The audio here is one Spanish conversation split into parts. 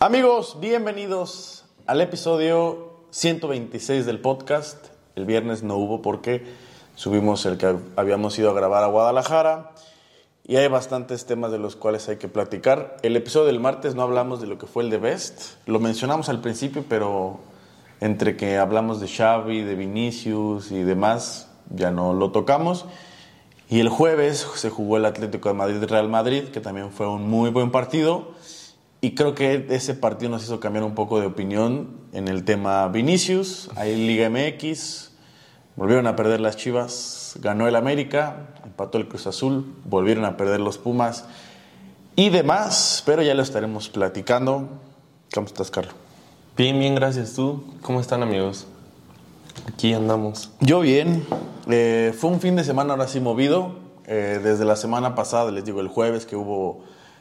Amigos, bienvenidos al episodio 126 del podcast. El viernes no hubo porque subimos el que habíamos ido a grabar a Guadalajara y hay bastantes temas de los cuales hay que platicar. El episodio del martes no hablamos de lo que fue el The Best. Lo mencionamos al principio, pero entre que hablamos de Xavi, de Vinicius y demás, ya no lo tocamos. Y el jueves se jugó el Atlético de Madrid-Real Madrid, que también fue un muy buen partido. Y creo que ese partido nos hizo cambiar un poco de opinión en el tema Vinicius. Hay Liga MX, volvieron a perder las Chivas, ganó el América, empató el Cruz Azul, volvieron a perder los Pumas y demás, pero ya lo estaremos platicando. ¿Cómo estás, Carlos? Bien, gracias. ¿Tú? ¿Cómo están, amigos? Aquí andamos. Yo bien. Fue un fin de semana ahora sí movido. Desde la semana pasada, les digo, el jueves que hubo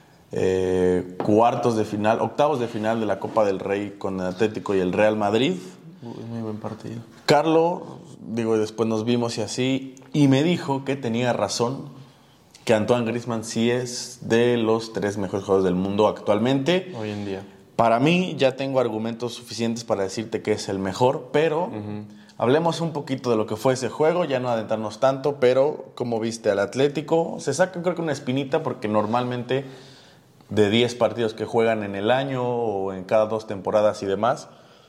octavos de final de la Copa del Rey con el Atlético y el Real Madrid. Muy buen partido. Carlos, después nos vimos y así, y me dijo que tenía razón, que Antoine Griezmann sí es de los 3 mejores jugadores del mundo actualmente. Hoy en día. Para mí ya tengo argumentos suficientes para decirte que es el mejor, pero hablemos un poquito de lo que fue ese juego, ya no adentrarnos tanto, pero como viste al Atlético, se saca creo que una espinita porque normalmente de 10 partidos que juegan en el año o en cada 2 temporadas y demás,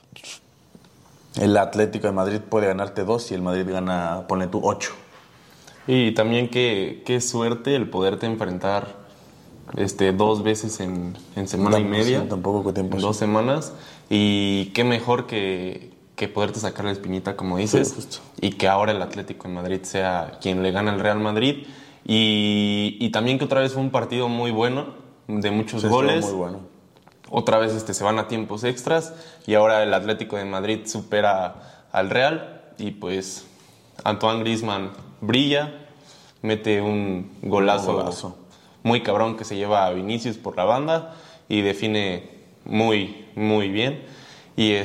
el Atlético de Madrid puede ganarte 2 y el Madrid gana, ponle tú, 8. Y también qué suerte el poderte enfrentar 2 veces en semana y media. Sí, tampoco tiempo. En 2 semanas. Y qué mejor que poderte sacar la espinita, como dices. Sí, justo. Y que ahora el Atlético de Madrid sea quien le gana al Real Madrid. Y también que otra vez fue un partido muy bueno, de muchos goles. Muy bueno. Otra vez se van a tiempos extras y ahora el Atlético de Madrid supera al Real y pues Antoine Griezmann brilla, mete un golazo muy cabrón que se lleva a Vinicius por la banda y define muy, muy bien. Y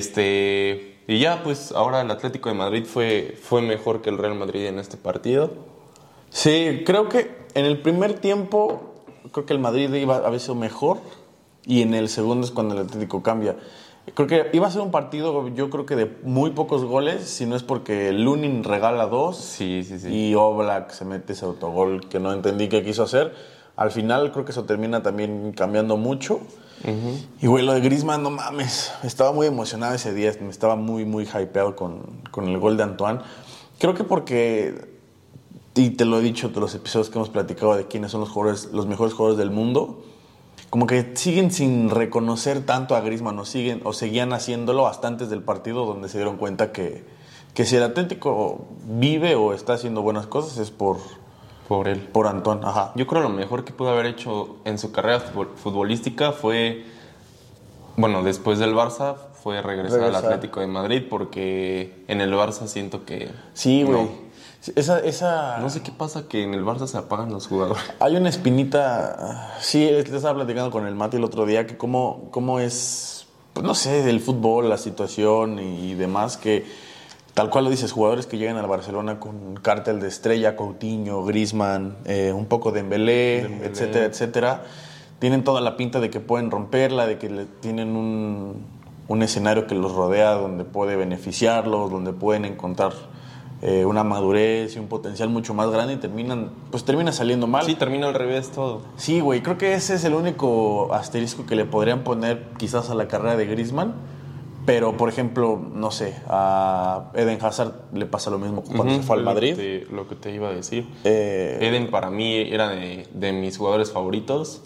ya pues ahora el Atlético de Madrid fue mejor que el Real Madrid en este partido. Sí, creo que en el primer tiempo creo que el Madrid había sido mejor. Y en el segundo es cuando el Atlético cambia. Creo que iba a ser un partido, yo creo que de muy pocos goles, si no es porque Lunin regala 2 sí. y Oblak se mete ese autogol que no entendí qué quiso hacer. Al final creo que eso termina también cambiando mucho. Y güey, lo de Griezmann, no mames, estaba muy emocionado ese día, me estaba muy, muy hypeado con el gol de Antoine. Creo que porque, y te lo he dicho en los episodios que hemos platicado de quiénes son los mejores jugadores del mundo, como que siguen sin reconocer tanto a Griezmann o seguían haciéndolo hasta antes del partido, donde se dieron cuenta que si el Atlético vive o está haciendo buenas cosas es por él. Por Antoine, ajá. Yo creo lo mejor que pudo haber hecho en su carrera futbolística fue, bueno, después del Barça, fue regresar al Atlético de Madrid, porque en el Barça siento que... Sí, güey. No. Esa... No sé qué pasa, que en el Barça se apagan los jugadores. Hay una espinita... Sí, le estaba platicando con el Mati el otro día que cómo es, pues no sé, del fútbol, la situación y demás, que tal cual lo dices, jugadores que llegan al Barcelona con cártel de Estrella, Coutinho, Griezmann, un poco de Dembélé, etcétera, tienen toda la pinta de que pueden romperla, de que tienen un escenario que los rodea donde puede beneficiarlos, donde pueden encontrar una madurez y un potencial mucho más grande y termina saliendo mal. Sí, termina al revés todo. Sí, güey, creo que ese es el único asterisco que le podrían poner quizás a la carrera de Griezmann, pero por ejemplo, no sé, a Eden Hazard le pasa lo mismo cuando se fue al Madrid. Lo que te iba a decir. Eden para mí era de mis jugadores favoritos.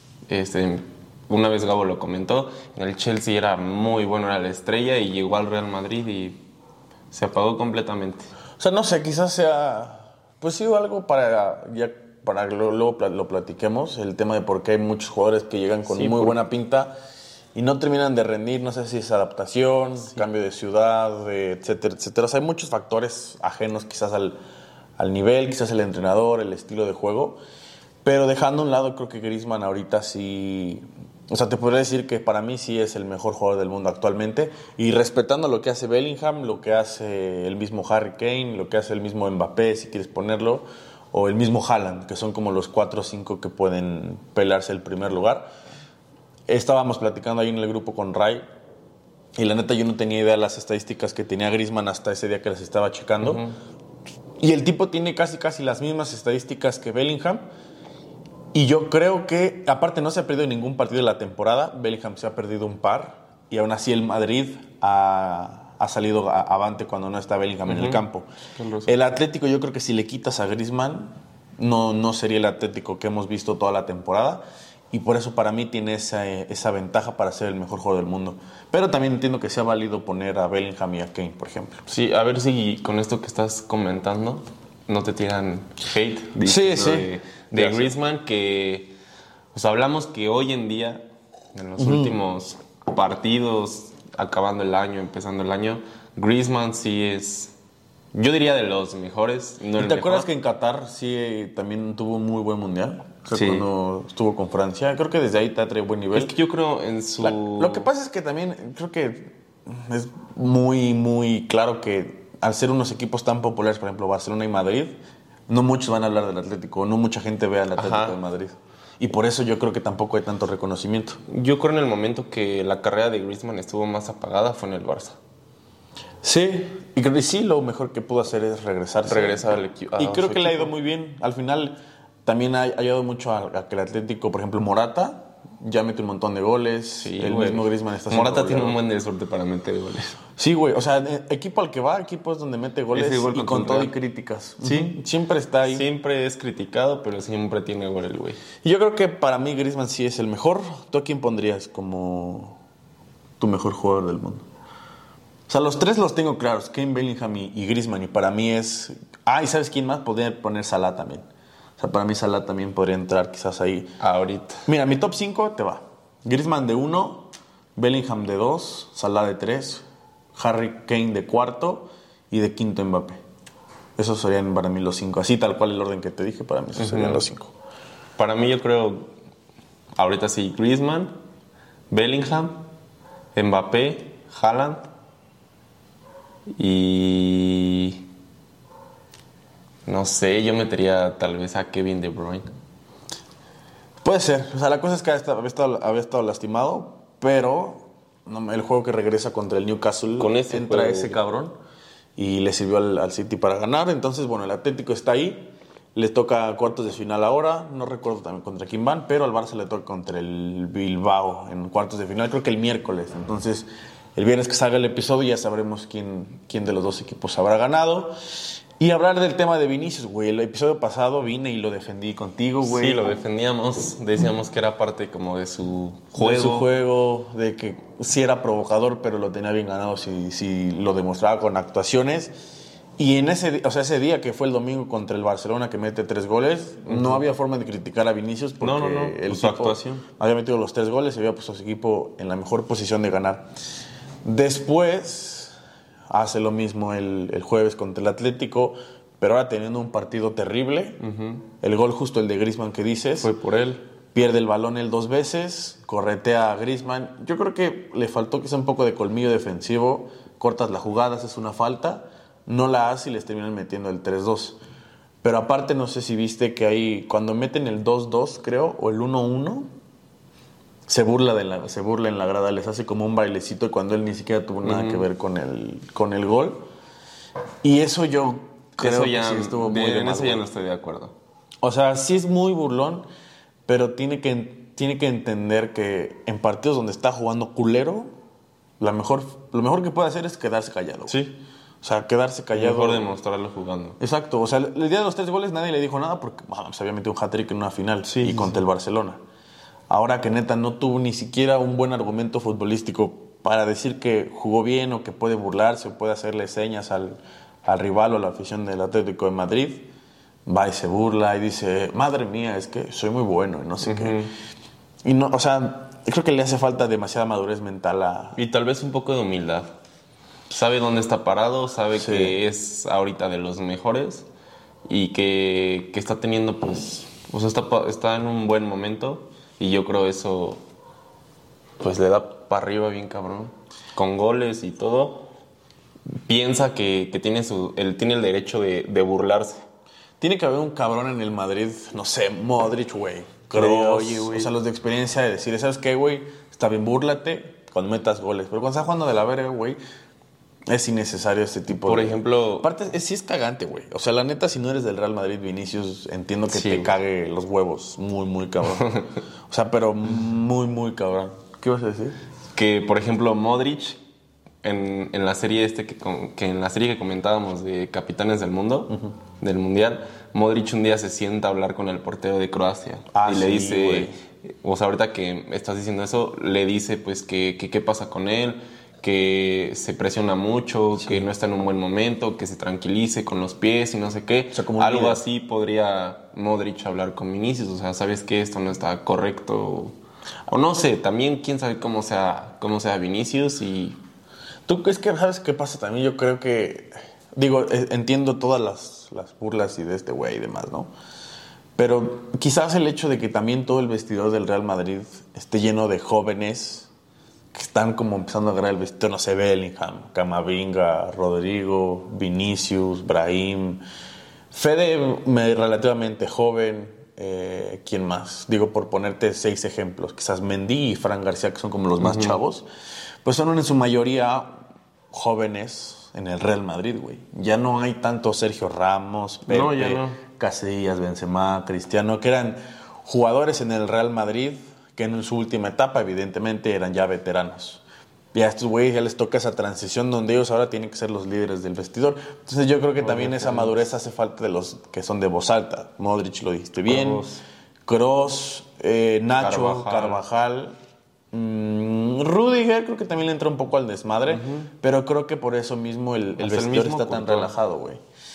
Una vez Gabo lo comentó, en el Chelsea era muy bueno, era la estrella y llegó al Real Madrid y se apagó completamente. O sea, no sé, quizás sea, pues sí, algo para que luego lo platiquemos, el tema de por qué hay muchos jugadores que llegan con muy buena pinta y no terminan de rendir, no sé si es adaptación, cambio de ciudad, etcétera. O sea, hay muchos factores ajenos quizás al nivel, quizás el entrenador, el estilo de juego, pero dejando a un lado, creo que Griezmann ahorita sí... O sea, te podría decir que para mí sí es el mejor jugador del mundo actualmente. Y respetando lo que hace Bellingham, lo que hace el mismo Harry Kane, lo que hace el mismo Mbappé, si quieres ponerlo, o el mismo Haaland, que son como los 4 o 5 que pueden pelearse el primer lugar. estábamos platicando ahí en el grupo con Ray. Y la neta yo no tenía idea de las estadísticas que tenía Griezmann hasta ese día que las estaba checando. Y el tipo tiene casi las mismas estadísticas que Bellingham. Y yo creo que, aparte no se ha perdido ningún partido de la temporada. Bellingham se ha perdido un par. Y aún así el Madrid ha salido avante cuando no está Bellingham en el campo. El Atlético, yo creo que si le quitas a Griezmann, no sería el Atlético que hemos visto toda la temporada. Y por eso para mí tiene esa ventaja para ser el mejor jugador del mundo. Pero también entiendo que sea válido poner a Bellingham y a Kane, por ejemplo. Sí, a ver si con esto que estás comentando no te tiran hate. Sí. De Griezmann, que pues hablamos que hoy en día, en los últimos partidos, acabando el año, empezando el año, Griezmann sí es, yo diría, de los mejores. No ¿Y te acuerdas que en Qatar sí también tuvo un muy buen mundial? O sea, Sí. cuando estuvo con Francia. Creo que desde ahí te trae buen nivel. Es que yo creo en su... Lo que pasa es que también creo que es muy claro que al ser unos equipos tan populares, por ejemplo, Barcelona y Madrid, no muchos van a hablar del Atlético, no mucha gente ve al Atlético Ajá. de Madrid. Y por eso yo creo que tampoco hay tanto reconocimiento. Yo creo en el momento que la carrera de Griezmann estuvo más apagada fue en el Barça. Sí, y creo que sí, lo mejor que pudo hacer es regresarse. Regresar al equipo. Y creo que le ha ido muy bien. Al final también ha ayudado mucho a que el Atlético, por ejemplo, Morata, ya mete un montón de goles. Sí, el güey. mismo Griezmann está haciendo Morata tiene goleador. un buen de suerte para meter goles. Sí, güey. O sea, equipo al que va, equipo es donde mete goles Ese gol y contra con el todo Real. y críticas. Sí. Ujú. Siempre está ahí. Siempre es criticado, pero siempre tiene gol el güey. Y yo creo que para mí Griezmann sí es el mejor. ¿Tú a quién pondrías como tu mejor jugador del mundo? O sea, los tres los tengo claros. Kane, Bellingham y Griezmann. Y para mí es... Ah, ¿y sabes quién más? Podría poner Salah también. O sea, para mí Salah también podría entrar quizás ahí. Ahorita. Mira, mi top 5 te va. Griezmann de 1, Bellingham de 2, Salah de 3, Harry Kane de 4 y de 5 Mbappé. Esos serían para mí los 5. Así tal cual el orden que te dije, para mí esos serían los 5. Para mí yo creo, ahorita sí, Griezmann, Bellingham, Mbappé, Haaland y... No sé, yo metería tal vez a Kevin De Bruyne. Puede ser. O sea, la cosa es que había estado lastimado, pero el juego que regresa contra el Newcastle Con ese entra juego. ese cabrón y le sirvió al City para ganar. Entonces, bueno, el Atlético está ahí. Le toca cuartos de final ahora. No recuerdo también contra quién van, pero al Barça le toca contra el Bilbao en cuartos de final. Creo que el miércoles. Entonces, el viernes que salga el episodio ya sabremos quién de los dos equipos habrá ganado. Y hablar del tema de Vinicius, güey. El episodio pasado vine y lo defendí contigo, güey. Sí, lo defendíamos, decíamos que era parte como de su juego. De su juego, de que sí era provocador, pero lo tenía bien ganado si lo demostraba con actuaciones. Y en ese día que fue el domingo contra el Barcelona, que mete 3 goles, no había forma de criticar a Vinicius porque No, el su actuación. había metido los 3 goles y había puesto a su equipo en la mejor posición de ganar. Después hace lo mismo el jueves contra el Atlético, pero ahora teniendo un partido terrible. El gol justo el de Griezmann que dices. Fue por él. Pierde el balón él 2 veces, corretea a Griezmann. Yo creo que le faltó quizá un poco de colmillo defensivo. Cortas la jugada, haces una falta, no la hace y les terminan metiendo el 3-2. Pero aparte no sé si viste que ahí, cuando meten el 2-2 creo, o el 1-1, se burla en la grada, les hace como un bailecito y cuando él ni siquiera tuvo nada que ver con el gol. Y eso yo creo Eso que ya, sí estuvo muy de en mal eso ya gusto. no estoy de acuerdo. O sea, sí es muy burlón, pero tiene que entender que en partidos donde está jugando culero, lo mejor que puede hacer es quedarse callado. Sí. O sea, quedarse callado. Mejor demostrarlo jugando. Exacto. O sea, el día de los 3 goles nadie le dijo nada porque se había metido un hat-trick en una final y contra el Barcelona. Ahora que neta no tuvo ni siquiera un buen argumento futbolístico para decir que jugó bien o que puede burlarse o puede hacerle señas al rival o a la afición del Atlético de Madrid, va y se burla y dice, madre mía, es que soy muy bueno y no sé qué. Y no, o sea, yo creo que le hace falta demasiada madurez mental a... Y tal vez un poco de humildad. Sabe dónde está parado, sabe que es ahorita de los mejores y que está teniendo, pues, o sea, está en un buen momento y yo creo eso, pues, le da para arriba bien cabrón. Con goles y todo, piensa que tiene el derecho de burlarse. Tiene que haber un cabrón en el Madrid, no sé, Modric, güey. Kroos, Oye, güey. o sea, los de experiencia de decir, ¿sabes qué, güey? Está bien, búrlate cuando metas goles. Pero cuando estás jugando de la verga, güey, es innecesario este tipo Por de... ejemplo, Aparte, sí es cagante, güey. O sea, la neta, si no eres del Real Madrid, Vinicius, entiendo que Sí, te güey. cague los huevos. Muy, muy cabrón. O sea, pero muy, muy cabrón. ¿Qué vas a decir? que por ejemplo Modric en la serie que en la serie que comentábamos de Capitanes del Mundo, del Mundial, Modric un día se sienta a hablar con el portero de Croacia Ah, y le sí, dice, güey. o sea, ahorita que estás diciendo eso, le dice pues que qué pasa con él, que se presiona mucho, que no está en un buen momento, que se tranquilice con los pies y no sé qué. O sea, como un algo líder. así podría Modric hablar con Vinicius, o sea, sabes que esto no está correcto. O no sé, también quién sabe cómo sea Vinicius y... ¿Tú crees que sabes qué pasa también? Yo creo que... Digo, entiendo todas las burlas y de este güey y demás, ¿no? Pero quizás el hecho de que también todo el vestidor del Real Madrid esté lleno de jóvenes que están como empezando a agarrar el vestidor, no sé, Bellingham, Camavinga, Rodrigo, Vinicius, Brahim, Fede relativamente joven, ¿quién más? Digo, por ponerte 6 ejemplos, quizás Mendy y Fran García, que son como los más chavos, pues son en su mayoría jóvenes en el Real Madrid, güey. Ya no hay tanto Sergio Ramos, Pepe, No, ya no. Casillas, Benzema, Cristiano, que eran jugadores en el Real Madrid que en su última etapa, evidentemente, eran ya veteranos. Y a estos güeyes ya les toca esa transición donde ellos ahora tienen que ser los líderes del vestidor. Entonces yo creo que también esa madurez hace falta de los que son de voz alta. Modric, lo dijiste bien. Kroos, Nacho, Carvajal. Rudiger creo que también le entra un poco al desmadre, pero creo que por eso mismo el vestidor está tan relajado, güey.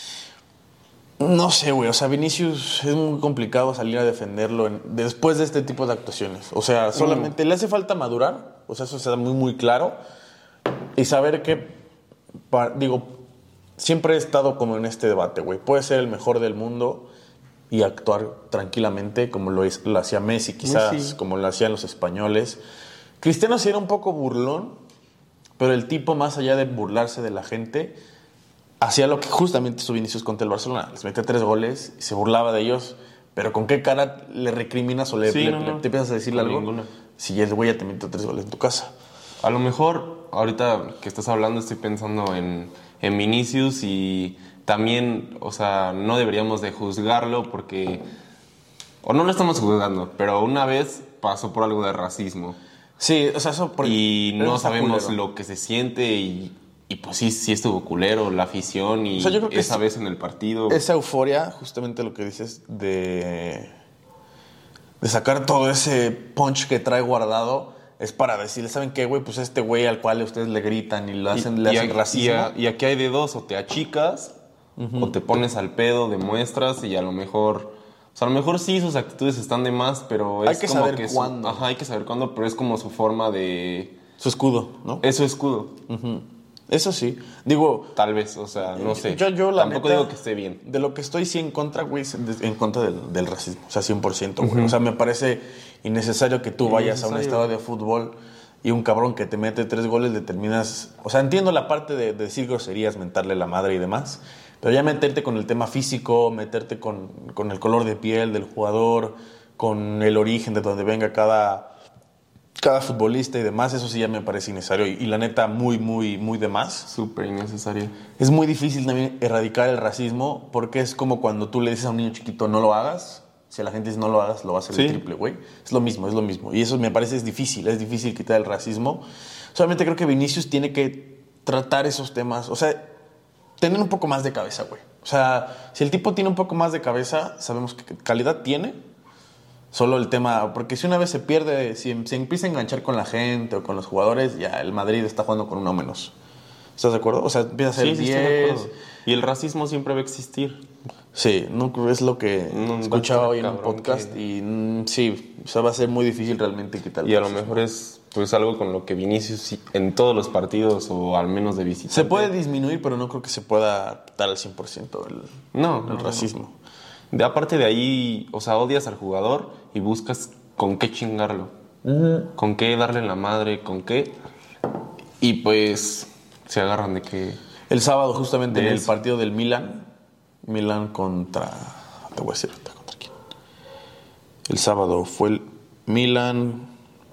No sé, güey. O sea, Vinicius es muy complicado salir a defenderlo después de este tipo de actuaciones. O sea, solamente le hace falta madurar. O sea, eso está muy, muy claro. Y saber que, digo, siempre he estado como en este debate, güey. Puede ser el mejor del mundo y actuar tranquilamente como lo hacía Messi, quizás, como lo hacían los españoles. Cristiano sí era un poco burlón, pero el tipo, más allá de burlarse de la gente, hacía lo que justamente hizo Vinicius contra el Barcelona. Les metía 3 goles y se burlaba de ellos. Pero ¿con qué cara le recriminas o te empiezas a decirle algo? Ninguna. Si el güey ya te metió 3 goles en tu casa. A lo mejor, ahorita que estás hablando, estoy pensando en Vinicius y también, o sea, no deberíamos de juzgarlo porque... O no lo estamos juzgando, pero una vez pasó por algo de racismo. Sí, o sea, eso... Y no sabemos culero. lo que se siente y pues sí estuvo culero la afición y O sea, yo creo que esa vez en el partido. Esa euforia, justamente lo que dices, de sacar todo ese punch que trae guardado, es para decirle, ¿saben qué, güey? Pues este güey al cual ustedes le gritan y le hacen racismo. Y aquí hay de dos, o te achicas o te pones al pedo, demuestras y a lo mejor... O sea, a lo mejor sí sus actitudes están de más, pero es hay que como saber que cuándo. Ajá, hay que saber cuándo, pero es como su forma de... Su escudo, ¿no? Es su escudo. Eso sí. Digo... Tal vez, o sea, no sé. Yo la Tampoco neta, digo que esté bien. De lo que estoy sí en contra, güey, en contra del racismo. O sea, 100%, güey. O sea, me parece innecesario que tú vayas a un estadio de fútbol y un cabrón que te mete 3 goles le terminas... O sea, entiendo la parte de decir groserías, mentarle la madre y demás, pero ya meterte con el tema físico, meterte con el color de piel del jugador, con el origen de donde venga cada futbolista y demás, eso sí ya me parece innecesario. Y la neta, muy, muy, muy de más. Súper innecesario. Es muy difícil también erradicar el racismo porque es como cuando tú le dices a un niño chiquito no lo hagas. Si la gente dice no lo hagas, lo va a hacer el triple, güey. Es lo mismo, es lo mismo. Y eso me parece es difícil quitar el racismo. Solamente creo que Vinicius tiene que tratar esos temas, o sea, tener un poco más de cabeza, güey. O sea, si el tipo tiene un poco más de cabeza, sabemos que calidad tiene. Solo el tema, porque si una vez se pierde, si empieza a enganchar con la gente o con los jugadores, ya el Madrid está jugando con uno menos. ¿Estás de acuerdo? O sea, empieza a ser 10. Sí, estoy de acuerdo. Y el racismo siempre va a existir. Sí, no, es lo que escuchaba hoy en un podcast y sí, o sea, va a ser muy difícil realmente quitarlo. Y a lo mejor es pues algo con lo que Vinicius en todos los partidos o al menos de visitante. Se puede disminuir, pero no creo que se pueda quitar al 100% el racismo. Aparte de ahí, o sea, odias al jugador y buscas con qué chingarlo. Con qué darle la madre, con qué. Y pues se agarran de que... El sábado justamente en el partido del Milan contra... Te voy a decir ahorita contra quién. El sábado fue el Milan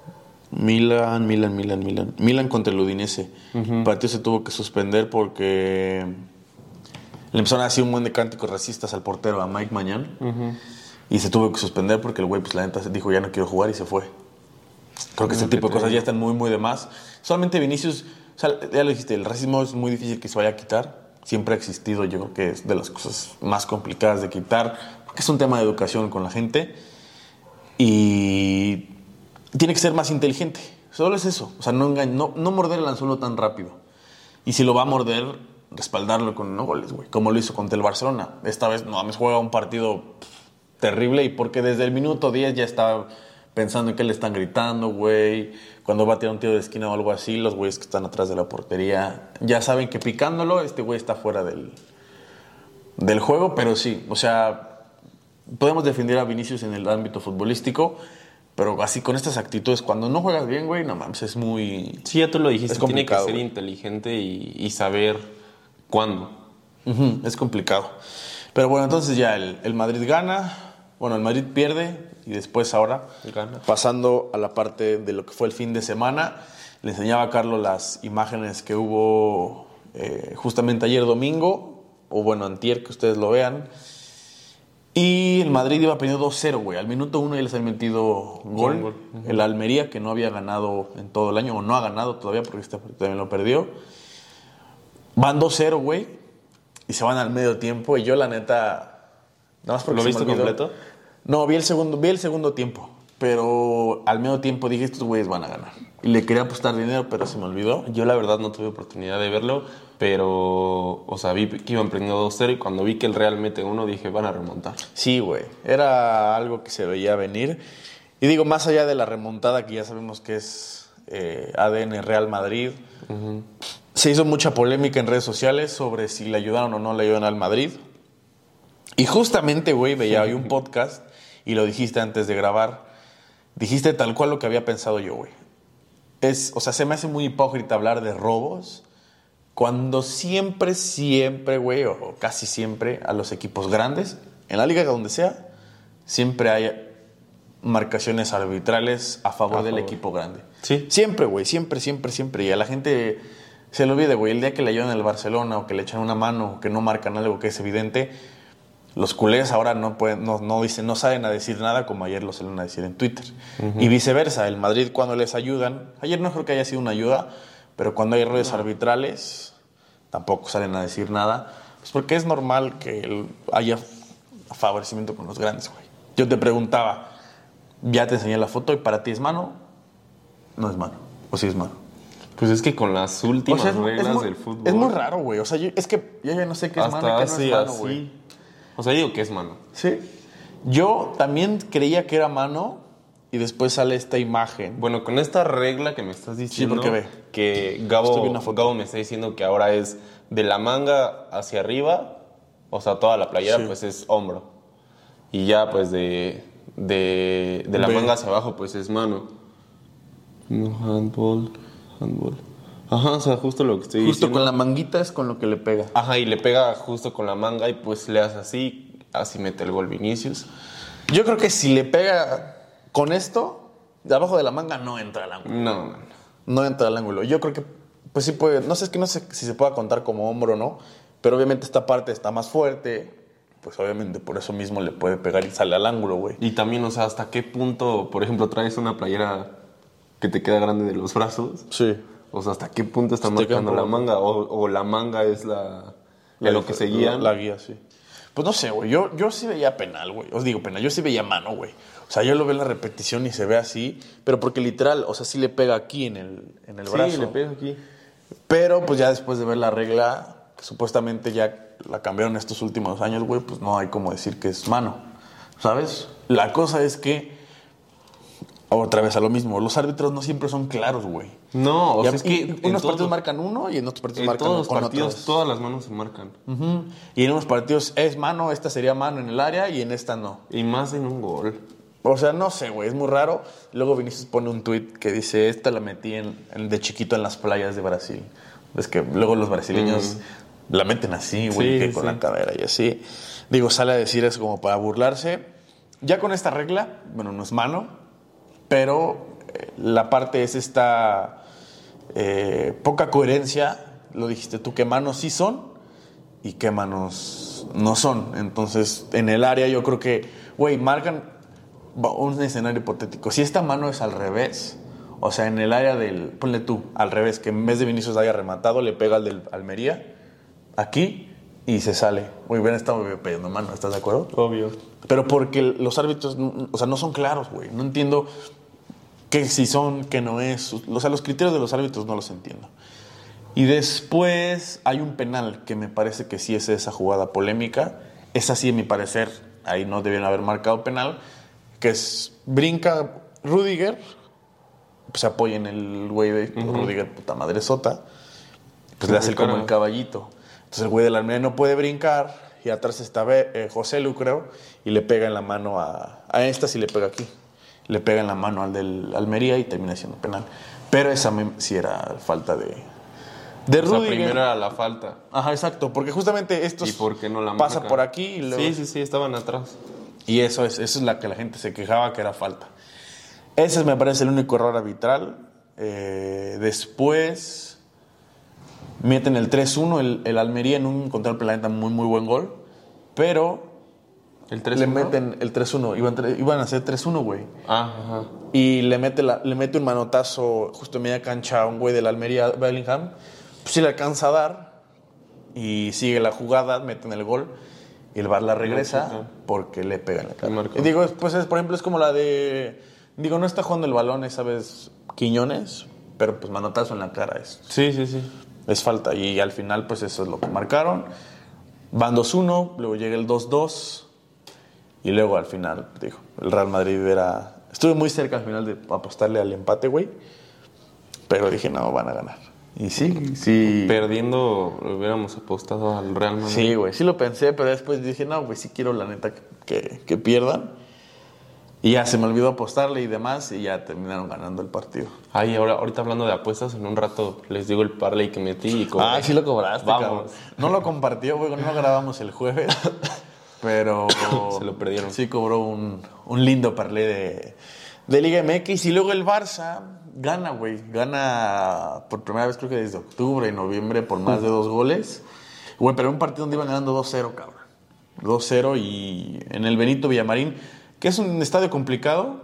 contra el Udinese. El partido se tuvo que suspender porque le empezaron a hacer un buen de cánticos racistas al portero, a Mike Mañán. Y se tuvo que suspender porque el güey, pues la neta, dijo ya no quiero jugar y se fue. Creo que ese tipo de cosas ya están muy, muy de más. Solamente Vinicius, o sea, ya lo dijiste, el racismo es muy difícil que se vaya a quitar. Siempre ha existido, yo creo que es de las cosas más complicadas de quitar, porque es un tema de educación con la gente. Y tiene que ser más inteligente. Solo es eso. O sea, no morder el anzuelo tan rápido. Y si lo va a morder, respaldarlo con no goles, güey. Como lo hizo contra el Barcelona. Esta vez, no mames, juega un partido terrible. Y porque desde el minuto 10 ya estaba pensando en qué le están gritando, güey. Cuando va a tirar un tiro de esquina o algo así, los güeyes que están atrás de la portería ya saben que picándolo, este güey está fuera del juego. Pero sí, o sea, podemos defender a Vinicius en el ámbito futbolístico. Pero así con estas actitudes, cuando no juegas bien, güey, no mames, es muy... Sí, ya tú lo dijiste, tiene que ser güey. inteligente y saber cuándo. Es complicado. Pero bueno, entonces ya el Madrid gana, bueno, el Madrid pierde y después ahora, Gana. pasando a la parte de lo que fue el fin de semana, le enseñaba a Carlos las imágenes que hubo justamente ayer domingo, o bueno, antier, que ustedes lo vean. Y el Madrid iba perdiendo 2-0, güey. Al minuto 1 ya les habían metido gol. El Almería, que no había ganado en todo el año, o no ha ganado todavía porque este también lo perdió. Van 2-0, güey. Y se van al medio tiempo. Y yo, la neta, nada más porque ¿Lo se me viste olvidó. completo? No, vi el segundo tiempo. Pero al medio tiempo dije, estos güeyes van a ganar. Y le quería apostar dinero, pero se me olvidó. Yo la verdad no tuve oportunidad de verlo, pero, o sea, vi que iban perdiendo 2-0 y cuando vi que el Real mete uno dije, van a remontar. Sí, güey. Era algo que se veía venir. Y digo, más allá de la remontada, que ya sabemos que es ADN Real Madrid, se hizo mucha polémica en redes sociales sobre si le ayudaron o no le ayudaron al Madrid. Y justamente, güey, veía hoy un podcast y lo dijiste antes de grabar. Dijiste tal cual lo que había pensado yo, güey. O sea, se me hace muy hipócrita hablar de robos cuando siempre, güey, o casi siempre, a los equipos grandes, en la liga donde sea, siempre hay marcaciones arbitrales a favor del equipo grande. Sí. Siempre, güey, siempre. Y a la gente se le olvida, güey, el día que le ayudan al Barcelona o que le echan una mano o que no marcan algo que es evidente, los culés ahora no dicen, no salen a decir nada como ayer lo salen a decir en Twitter. Y viceversa, el Madrid cuando les ayudan, ayer no creo que haya sido una ayuda, pero cuando hay errores arbitrales tampoco salen a decir nada, pues porque es normal que haya favorecimiento con los grandes, güey. Yo te preguntaba, ya te enseñé la foto y para ti es mano, no es mano, o sí es mano. Pues es que con las últimas reglas del fútbol... Es muy raro, güey, o sea, es que yo ya no sé qué es mano y qué no es mano, güey. O sea, digo que es mano. Sí. Yo también creía que era mano y después sale esta imagen. Bueno, con esta regla que me estás diciendo, porque ve. que Estoy Gabo viendo una foto. me está diciendo que ahora es de la manga hacia arriba, o sea, toda la playera, Sí. pues es hombro. Y ya, pues de la Ve. manga hacia abajo, pues es mano. No, handball. Ajá, o sea, justo lo que estoy Justo diciendo. con la manguita es con lo que le pega. Ajá, y le pega justo con la manga y pues le hace así mete el gol Vinicius. Yo creo que si le pega con esto, de abajo de la manga no entra al ángulo. No, man. No entra al ángulo. Yo creo que, pues sí puede, no sé si se pueda contar como hombro o no, pero obviamente esta parte está más fuerte, pues obviamente por eso mismo le puede pegar y sale al ángulo, güey. Y también, o sea, hasta qué punto, por ejemplo, traes una playera que te queda grande de los brazos. Sí. O sea, hasta qué punto está Se te queda marcando un la poco- manga. O la manga es lo que seguían. La guía, sí. Pues no sé, güey. Yo sí veía penal, güey. Os digo penal. Yo sí veía mano, güey. O sea, yo lo veo en la repetición y se ve así. Pero porque literal, o sea, sí le pega aquí en el brazo. Sí, le pega aquí. Pero pues ya después de ver la regla, que supuestamente ya la cambiaron estos últimos años, güey, pues no hay como decir que es mano. ¿Sabes? La cosa es que, otra vez a lo mismo, los árbitros no siempre son claros, güey. No, o Y sea, es que en unos partidos todos- marcan uno y en otros partidos en marcan todos los con partidos, otros. todas las manos se marcan. Ujú. Y en unos partidos es mano, esta sería mano en el área y en esta no. Y más en un gol. O sea, no sé, güey, es muy raro. Luego Vinicius pone un tuit que dice, esta la metí de chiquito en las playas de Brasil. Es que luego los brasileños la meten así, güey, Sí, que con sí. la cadera y así. Digo, sale a decir eso como para burlarse. ya con esta regla, bueno, no es mano, pero la parte es esta poca coherencia. Lo dijiste tú, que manos sí son y qué manos no son. Entonces, en el área yo creo que, güey, marcan un escenario hipotético. Si esta mano es al revés, o sea, en el área del, ponle tú, al revés, que en vez de Vinicius haya rematado, le pega al del Almería, aquí, y se sale. Muy bien, estamos pidiendo mano, ¿estás de acuerdo? Obvio. Pero porque los árbitros, o sea, no son claros, güey. No entiendo qué si son, qué no es. O sea, los criterios de los árbitros no los entiendo. Y después hay un penal que me parece que sí es esa jugada polémica. Esa sí, a mi parecer, ahí no debieron haber marcado penal, que es, brinca Rüdiger, pues se apoya en el güey de Rüdiger, puta madre sota, pues le hace como el caballito. Entonces el güey de la Almería no puede brincar y atrás está José Lu, creo, y le pega en la mano a esta, sí le pega aquí. Le pega en la mano al del Almería y termina siendo penal. Pero esa sí era falta de Rüdiger. O sea, primero era la falta. Ajá, exacto, porque justamente esto ¿Y por qué no la pasa marcan? por aquí y luego... Sí, estaban atrás. Y eso es la que la gente se quejaba que era falta. Ese me parece el único error arbitral. Después meten el 3-1, el Almería en un contra el planeta muy, muy buen gol. Pero ¿El 3-1? le meten el 3-1. Iban a hacer 3-1, güey. Ajá. Y le mete un manotazo justo en media cancha a un güey del Almería, Bellingham. Pues sí le alcanza a dar. Y sigue la jugada, meten el gol. Y el VAR la regresa porque le pega en la cara. Y digo, pues por ejemplo, es como la de... Digo, no está jugando el balón esa vez Quiñones, pero pues manotazo en la cara es... Sí. Es falta. Y al final, pues eso es lo que marcaron. Van 2-1, luego llega el 2-2. Y luego al final, digo, el Real Madrid era... Estuve muy cerca al final de apostarle al empate, güey. Pero dije, no, van a ganar. Y sí. Perdiendo, hubiéramos apostado al Real Madrid. Sí, güey, sí lo pensé, pero después dije, no, güey, sí quiero la neta que pierdan. Y ya se me olvidó apostarle y demás, y ya terminaron ganando el partido. Ay, ahorita hablando de apuestas, en un rato les digo el parlay que metí y cobré. Ah, sí lo cobraste, vamos. cabrón. No lo compartió, güey, no grabamos el jueves, pero... Se lo perdieron. Sí cobró un lindo parlay de Liga MX. Y luego el Barça gana, güey. Gana por primera vez, creo que desde octubre y noviembre, por más de 2 goles. Güey, pero en un partido donde iban ganando 2-0, cabrón. 2-0 y en el Benito Villamarín, que es un estadio complicado,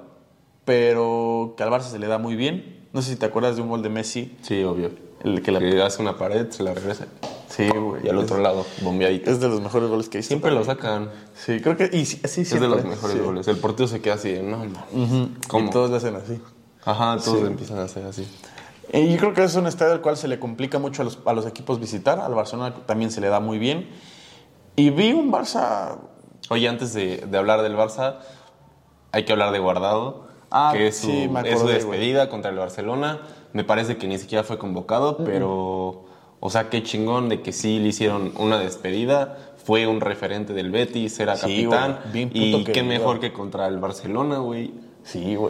pero que al Barça se le da muy bien. No sé si te acuerdas de un gol de Messi. Sí, obvio. El que hace una pared, se la regresa. Sí, güey. Y al otro lado, bombeadito. Es de los mejores goles que he visto. Siempre lo sacan. Sí, creo que... Sí, es de los mejores goles. El portero se queda así, no, ¿Cómo? Y todos le hacen así. Ajá, todos empiezan a hacer así. Y yo creo que es un estadio al cual se le complica mucho a los equipos visitar. Al Barcelona también se le da muy bien. Y vi un Barça... Oye, antes de hablar del Barça, hay que hablar de Guardado. Que es su despedida contra el Barcelona. Me parece que ni siquiera fue convocado, pero... O sea, qué chingón de que sí le hicieron una despedida. Fue un referente del Betis, era capitán. Güey, y qué mejor que contra el Barcelona, güey. Sí, güey.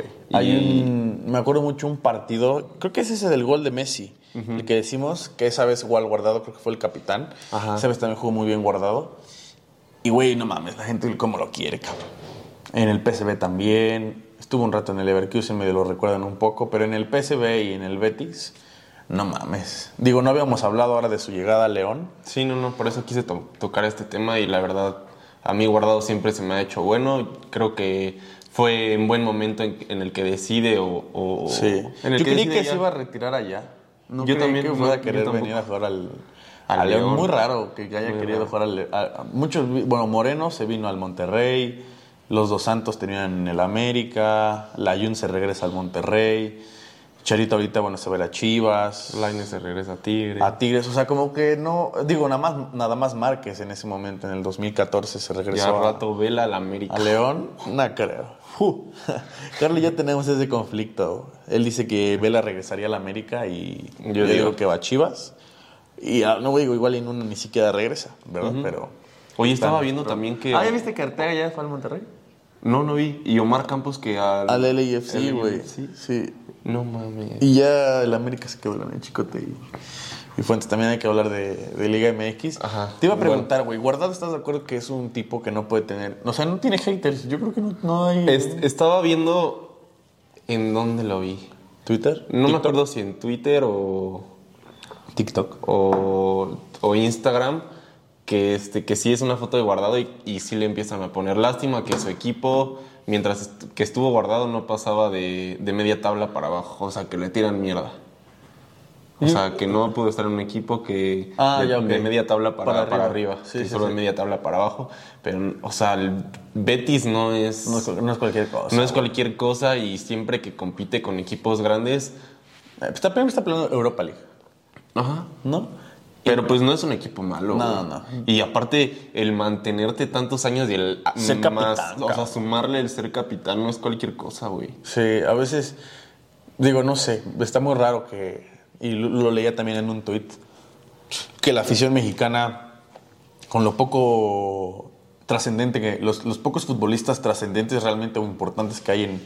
Me acuerdo mucho un partido, creo que es ese del gol de Messi, el que decimos que esa vez igual Guardado, creo que fue el capitán. Ajá. Esa vez también jugó muy bien Guardado. Y güey, no mames, la gente como lo quiere, cabrón. En el PSV también. Estuvo un rato en el Leverkusen, medio lo recuerdan un poco, pero en el PSV y en el Betis... No mames. Digo, no habíamos hablado ahora de su llegada a León. Sí, no, por eso quise tocar este tema y la verdad, a mí Guardado siempre se me ha hecho bueno. Creo que fue un buen momento en el que decide Sí. En el yo que creí que ya. se iba a retirar allá. No yo creí también que fuera a querer venir a jugar al León. Muy raro que haya Muy querido raro. jugar muchos, bueno, Moreno se vino al Monterrey, los Dos Santos tenían en el América, Layún se regresa al Monterrey, Charito ahorita, bueno, se va a las Chivas. Lainez se regresa a Tigres. A Tigres, o sea, como que no... Digo, nada más Márquez en ese momento, en el 2014 se regresó. Ya al rato Vela al América. A León, no creo. Carly, ya tenemos ese conflicto. Él dice que Vela regresaría a la América y yo digo que va a Chivas. Y no digo, igual en uno ni siquiera regresa, ¿verdad? Pero... Oye, estaba viendo también que... ¿ya viste que Arteaga ya fue al Monterrey? No vi. Y Omar Campos que Al LAFC, al güey. LAFC. Sí. No mames. Y ya el América se quedó con el Chicote y Fuentes. También hay que hablar de Liga MX. Ajá. Te iba a preguntar, güey, ¿Guardado estás de acuerdo que es un tipo que no puede tener... O sea, no tiene haters? Yo creo que no hay... Estaba viendo en dónde lo vi. ¿Twitter? No me acuerdo si en Twitter o TikTok. o Instagram, que sí es una foto de Guardado y sí le empiezan a poner lástima que su equipo, mientras que estuvo Guardado, no pasaba de media tabla para abajo. O sea, que le tiran mierda. O sea, que no pudo estar en un equipo que de media tabla para arriba. Sí, que sí, solo sí. de media tabla para abajo. Pero, o sea, el Betis no es cualquier cosa. no es cualquier cosa y siempre que compite con equipos grandes... Está peleando Europa League, Ajá. ¿no? Pero pues no es un equipo malo. No, güey. no. Y aparte, el mantenerte tantos años y el Ser capitán, o sea, sumarle el ser capitán no es cualquier cosa, güey. Sí, a veces, digo, no sé, está muy raro que, y lo leía también en un tuit, que la afición mexicana, con lo poco trascendente, que los pocos futbolistas trascendentes realmente o importantes que hay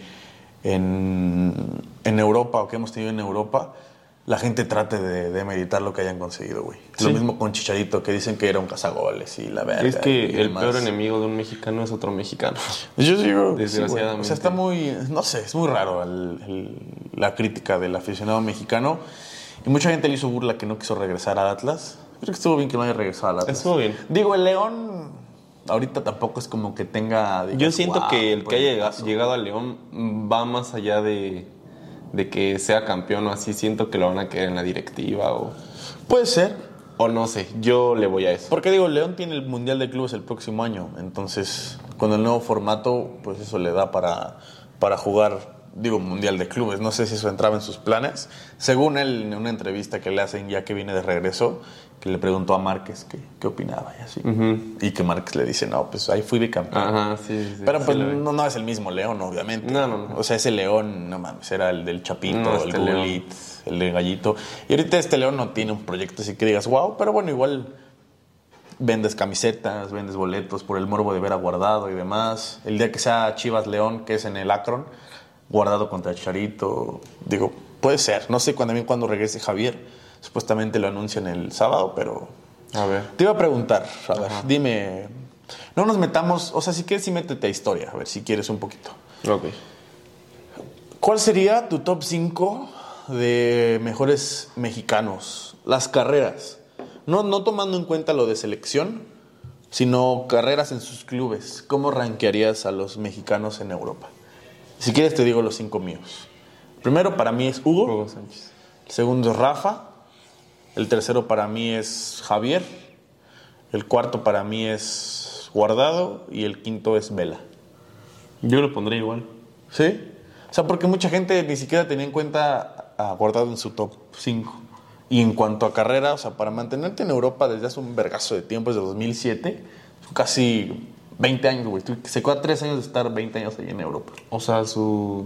en Europa o que hemos tenido en Europa, la gente trate de meditar lo que hayan conseguido, güey. Sí. Lo mismo con Chicharito, que dicen que era un cazagoles y la verga. Es que y el demás. peor enemigo de un mexicano es otro mexicano. Yo digo, Desgraciadamente. sí, o sea, está muy, no sé, es muy raro la crítica del aficionado mexicano. Y mucha gente le hizo burla que no quiso regresar al Atlas. Creo que estuvo bien que no haya regresado al Atlas. Estuvo bien. Digo, el León ahorita tampoco es como que tenga... digas, Yo siento "Wow, que el que haya paso". llegado a León va más allá de que sea campeón o así. Siento que lo van a querer en la directiva Puede ser. o no sé. Yo le voy a eso. Porque digo, León tiene el Mundial de Clubes el próximo año. Entonces, con el nuevo formato, pues eso le da para jugar, digo, Mundial de Clubes. No sé si eso entraba en sus planes. Según él, en una entrevista que le hacen ya que viene de regreso, que le preguntó a Márquez qué opinaba y así. Y que Márquez le dice, no, pues ahí fui bicampeón. Ajá, sí. Pero sí pues lo vi. no es el mismo León, obviamente. No. O sea, ese León, no mames, era el del Chapito, No, el este Gulit, el de Gallito. Y ahorita este León no tiene un proyecto así que digas, wow, pero bueno, igual vendes camisetas, vendes boletos por el morbo de ver a Guardado y demás. El día que sea Chivas León, que es en el Akron, Guardado contra Chicharito, digo, puede ser. No sé cuándo regrese Javier. Supuestamente lo anuncian el sábado, pero... A ver. Te iba a preguntar, a ver, dime... No nos metamos, o sea, si quieres sí métete a historia, a ver si quieres un poquito. Ok. ¿Cuál sería tu top 5 de mejores mexicanos? Las carreras. No tomando en cuenta lo de selección, sino carreras en sus clubes. ¿Cómo rankearías a los mexicanos en Europa? Si quieres te digo los 5 míos. Primero para mí es Hugo. Hugo Sánchez. El segundo es Rafa. El tercero para mí es Javier. El cuarto para mí es Guardado. Y el quinto es Vela. Yo lo pondré igual. ¿Sí? O sea, porque mucha gente ni siquiera tenía en cuenta a Guardado en su top 5. Y en cuanto a carrera, o sea, para mantenerte en Europa desde hace un vergazo de tiempo, desde 2007, son casi 20 años, güey. Se queda 3 años de estar 20 años ahí en Europa. O sea, sus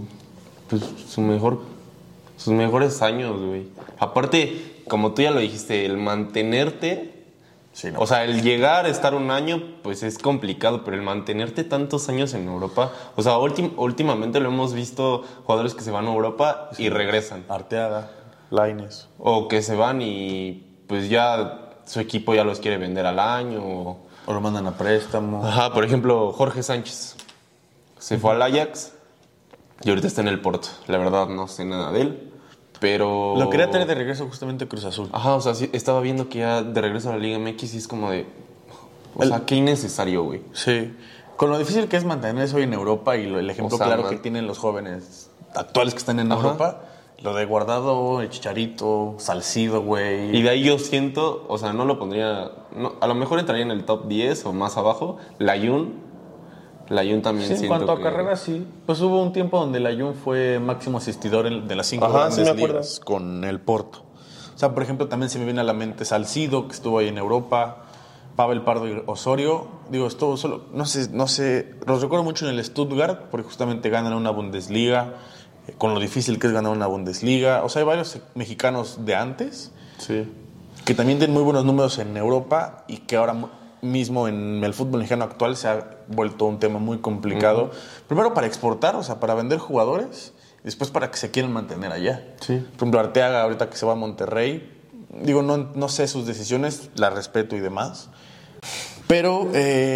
mejores años, güey. Aparte, como tú ya lo dijiste, el mantenerte... Sí, ¿no? O sea, el llegar a estar un año, pues es complicado, pero el mantenerte tantos años en Europa... O sea, últimamente lo hemos visto jugadores que se van a Europa y regresan. Arteaga, Lainez. O que se van y pues ya su equipo ya los quiere vender al año. O lo mandan a préstamo. Ajá, por ejemplo, Jorge Sánchez. Se fue al Ajax y ahorita está en el Porto. La verdad no sé nada de él, pero... Lo quería tener de regreso justamente a Cruz Azul. Ajá, o sea, sí, estaba viendo que ya de regreso a la Liga MX y es como de... O sea, qué innecesario, güey. Sí. Con lo difícil que es mantenerse hoy en Europa y el ejemplo O sea, claro que tienen los jóvenes actuales que están en Ajá. Europa, lo de Guardado, el Chicharito, Salcido, güey. Y de ahí yo siento, o sea, no lo pondría... No, a lo mejor entraría en el top 10 o más abajo. Layún también Sí, en siento cuanto a que... carrera, sí. Pues hubo un tiempo donde Layún fue máximo asistidor de las 5 Ajá, grandes sí me acuerdo. ligas con el Porto. O sea, por ejemplo, también se me viene a la mente Salcido, que estuvo ahí en Europa, Pavel Pardo y Osorio. Digo, estuvo solo, no sé, los recuerdo mucho en el Stuttgart, porque justamente ganan una Bundesliga, con lo difícil que es ganar una Bundesliga. O sea, hay varios mexicanos de antes Sí. que también tienen muy buenos números en Europa y que ahora mismo en el fútbol mexicano actual se ha vuelto un tema muy complicado. Primero para exportar, o sea, para vender jugadores, y después para que se quieran mantener allá. Sí. Por ejemplo, Arteaga, ahorita que se va a Monterrey, digo, no sé sus decisiones, las respeto y demás. Pero,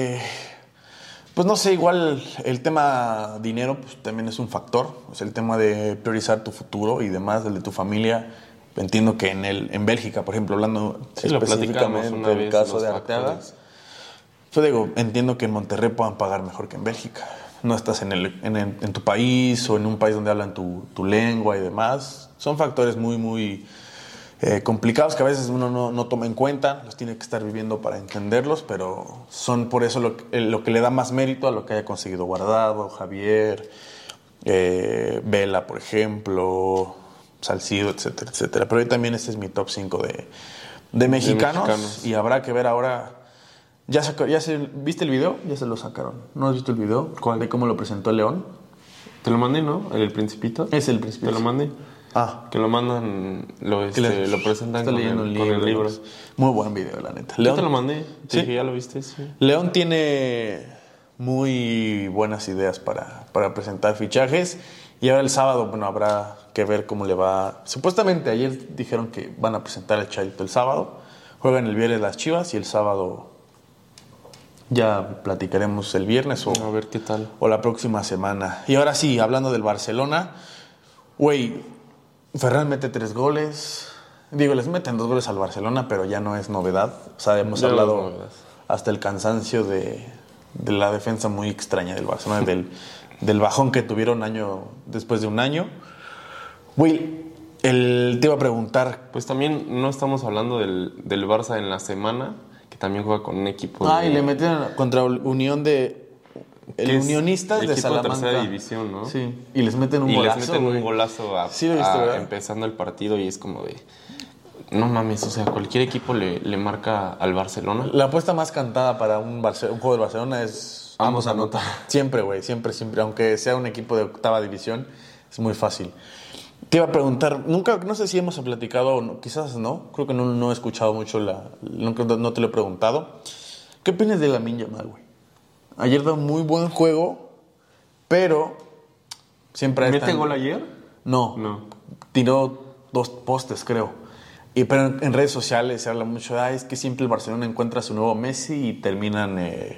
pues no sé, igual el tema dinero pues, también es un factor. O sea, el tema de priorizar tu futuro y demás, el de tu familia. Entiendo que en Bélgica, por ejemplo, hablando específicamente del caso de Arteaga, yo digo, entiendo que en Monterrey puedan pagar mejor que en Bélgica. No estás en tu país o en un país donde hablan tu lengua y demás. Son factores muy, muy complicados que a veces uno no toma en cuenta, los tiene que estar viviendo para entenderlos, pero son por eso lo que le da más mérito a lo que haya conseguido Guardado, Javier, Vela, por ejemplo, Salcido, etcétera, etcétera. Pero hoy también este es mi top 5 de mexicanos y habrá que ver ahora. ¿Viste el video? Ya se lo sacaron. ¿No has visto el video? ¿Cuál? De cómo lo presentó León. Te lo mandé, ¿no? El Principito. Es el Principito. Te lo mandé. Que lo mandan, lo presentan con el libro. Muy buen video, la neta. León, yo te lo mandé. ¿Sí? Dije, ya lo viste, sí. León tiene muy buenas ideas para presentar fichajes. Y ahora el sábado, bueno, habrá que ver cómo le va. Supuestamente ayer dijeron que van a presentar el Chicharito el sábado. Juegan el viernes las Chivas y el sábado ya platicaremos el viernes o a ver qué tal. O la próxima semana. Y ahora sí, hablando del Barcelona, güey, Ferran mete 3 goles. Digo, les meten 2 goles al Barcelona, pero ya no es novedad. O sea, hemos hablado hasta el cansancio de la defensa muy extraña del Barcelona, del bajón que tuvieron después de un año. Güey, te iba a preguntar. Pues también no estamos hablando del Barça en la semana, que también juega con un equipo. Y le metieron contra Unión Unionistas de Salamanca. De tercera división, ¿no? Sí. Y les meten un golazo. Y les meten un golazo sí, lo viste, empezando el partido y es como de. No mames, o sea, cualquier equipo le marca al Barcelona. La apuesta más cantada para un juego del Barcelona es. Ambos anotan. Siempre, güey, siempre. Aunque sea un equipo de 8ª división, es muy fácil. Te iba a preguntar, no sé si hemos platicado, quizás no, creo que no he escuchado mucho, no te lo he preguntado. ¿Qué opinas de Lamine Yamal, güey? Ayer dio un muy buen juego, pero siempre... ¿Mete gol ayer? No. Tiró 2 postes, creo. Pero en redes sociales se habla mucho de, es que siempre el Barcelona encuentra a su nuevo Messi y terminan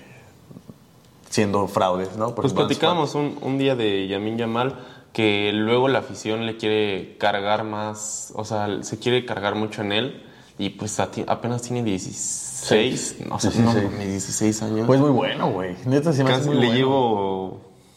siendo fraudes, ¿no? Pues platicábamos un día de Lamine Yamal, que luego la afición le quiere cargar más, o sea, se quiere cargar mucho en él, y pues apenas tiene 16, sí. O sea, 16 años. Pues muy bueno, güey. Neta, se me hace muy le bueno. Llevo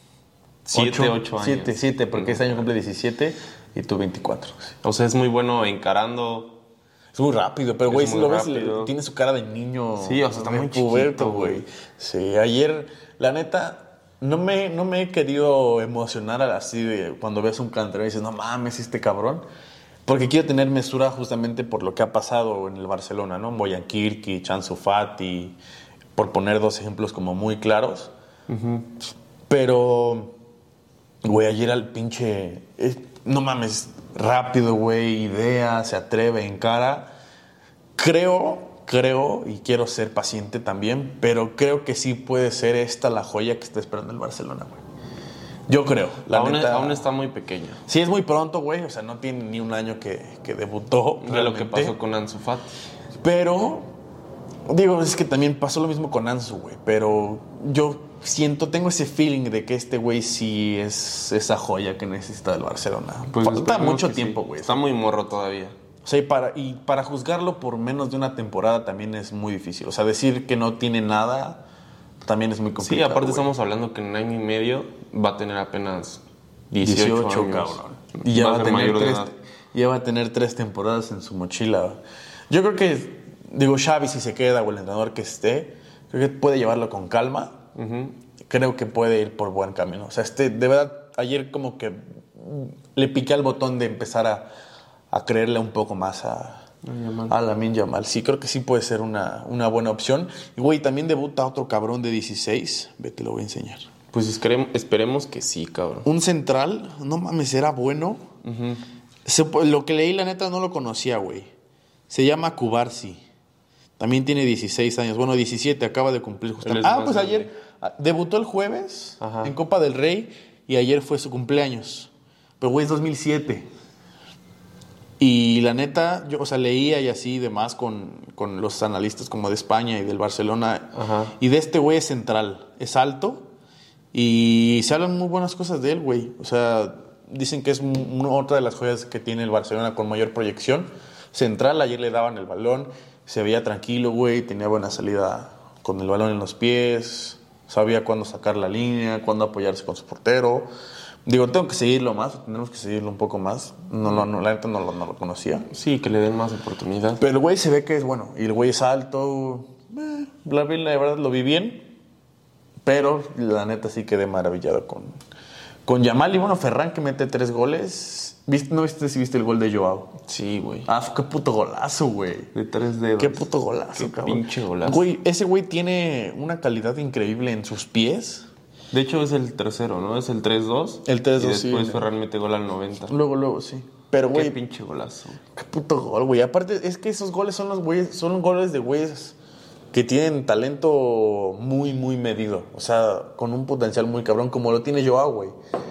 8 años. 7, porque este año cumple 17 y tú 24. Sí. O sea, es muy bueno encarando. Es muy rápido, pero güey, si lo ves, tiene su cara de niño. Sí, o sea, está muy puberto, güey. Sí, ayer, la neta, no me he querido emocionar así de cuando ves un canterano y dices, no mames, este cabrón. Porque quiero tener mesura justamente por lo que ha pasado en el Barcelona, ¿no? Bojan Kirkic, Ansu Fati, por poner 2 ejemplos como muy claros. Uh-huh. Pero, güey, ayer al pinche... no mames, rápido, güey, idea, se atreve, encara. Creo, y quiero ser paciente también, pero creo que sí puede ser esta la joya que está esperando el Barcelona, güey. Yo creo. Aún está muy pequeño. Sí, es muy pronto, güey. O sea, no tiene ni un año que debutó. De lo que pasó con Ansu Fati. Pero, digo, es que también pasó lo mismo con Ansu, güey. Pero yo tengo ese feeling de que este güey sí es esa joya que necesita el Barcelona. Pues falta mucho tiempo, güey. Está muy morro todavía. O sea, y para juzgarlo por menos de una temporada también es muy difícil. O sea, decir que no tiene nada también es muy complicado. Sí, aparte estamos hablando que en un año y medio va a tener apenas 18 años. Cabrón. Y ya va a tener 3 temporadas en su mochila. Yo creo que, Xavi si se queda o el entrenador que esté, creo que puede llevarlo con calma. Uh-huh. Creo que puede ir por buen camino. O sea, de verdad, ayer como que le piqué al botón de empezar a creerle un poco más a Lamine Yamal. Sí, creo que sí puede ser una buena opción. Y, güey, también debuta otro cabrón de 16. Te lo voy a enseñar. Pues esperemos que sí, cabrón. Un central, no mames, era bueno. Uh-huh. Lo que leí, la neta, no lo conocía, güey. Se llama Cubarsi. También tiene 16 años. Bueno, 17, acaba de cumplir Él justamente. es más Pues grande. ayer debutó el jueves Ajá. en Copa del Rey y ayer fue su cumpleaños. Pero, güey, es 2007. Y la neta, yo, o sea, leía y así demás con los analistas como de España y del Barcelona. Ajá. Y de este güey es central, es alto y se hablan muy buenas cosas de él, güey. O sea, dicen que es otra de las joyas que tiene el Barcelona con mayor proyección. Central, ayer le daban el balón, se veía tranquilo, güey, tenía buena salida con el balón en los pies, sabía cuándo sacar la línea, cuándo apoyarse con su portero. Digo, tengo que seguirlo más, tenemos que seguirlo un poco más. La neta no lo conocía. Sí, que le den más oportunidad. Pero el güey se ve que es bueno. Y el güey es alto. La verdad lo vi bien. Pero la neta sí quedé maravillado con Yamal. Y bueno, Ferran que mete 3 goles. ¿No viste si viste el gol de Joao? Sí, güey. Qué puto golazo, güey. De 3 dedos. Qué puto golazo, Qué cabrón. pinche golazo. Güey, ese güey tiene una calidad increíble en sus pies. De hecho, es el tercero, ¿no? Es el 3-2. El 3-2, y después sí. Ferran mete gol al 90. Luego, sí. Pero, Qué güey, pinche golazo. qué puto gol, güey. Aparte, es que esos goles son goles de güeyes que tienen talento muy, muy medido. O sea, con un potencial muy cabrón, como lo tiene Joao, güey.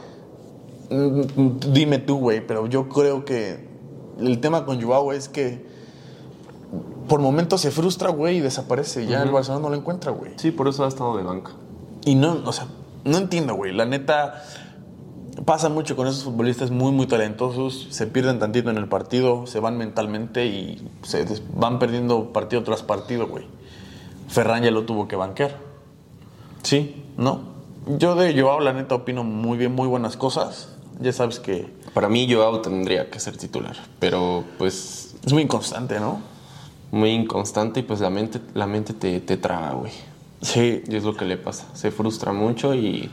Dime tú, güey, pero yo creo que el tema con Joao es que por momentos se frustra, güey, y desaparece. Ya el Barcelona no lo encuentra, güey. Sí, por eso ha estado de banca. Y no, o sea, no entiendo, güey. La neta, pasa mucho con esos futbolistas muy, muy talentosos. Se pierden tantito en el partido, se van mentalmente y van perdiendo partido tras partido, güey. Ferran ya lo tuvo que banquear. Sí. ¿No? Yo de Joao, la neta, opino muy bien, muy buenas cosas. Ya sabes que Para mí, Joao tendría que ser titular. Pero, pues, es muy inconstante, ¿no? muy inconstante y pues la mente te traga, güey. Sí. Y es lo que le pasa. Se frustra mucho y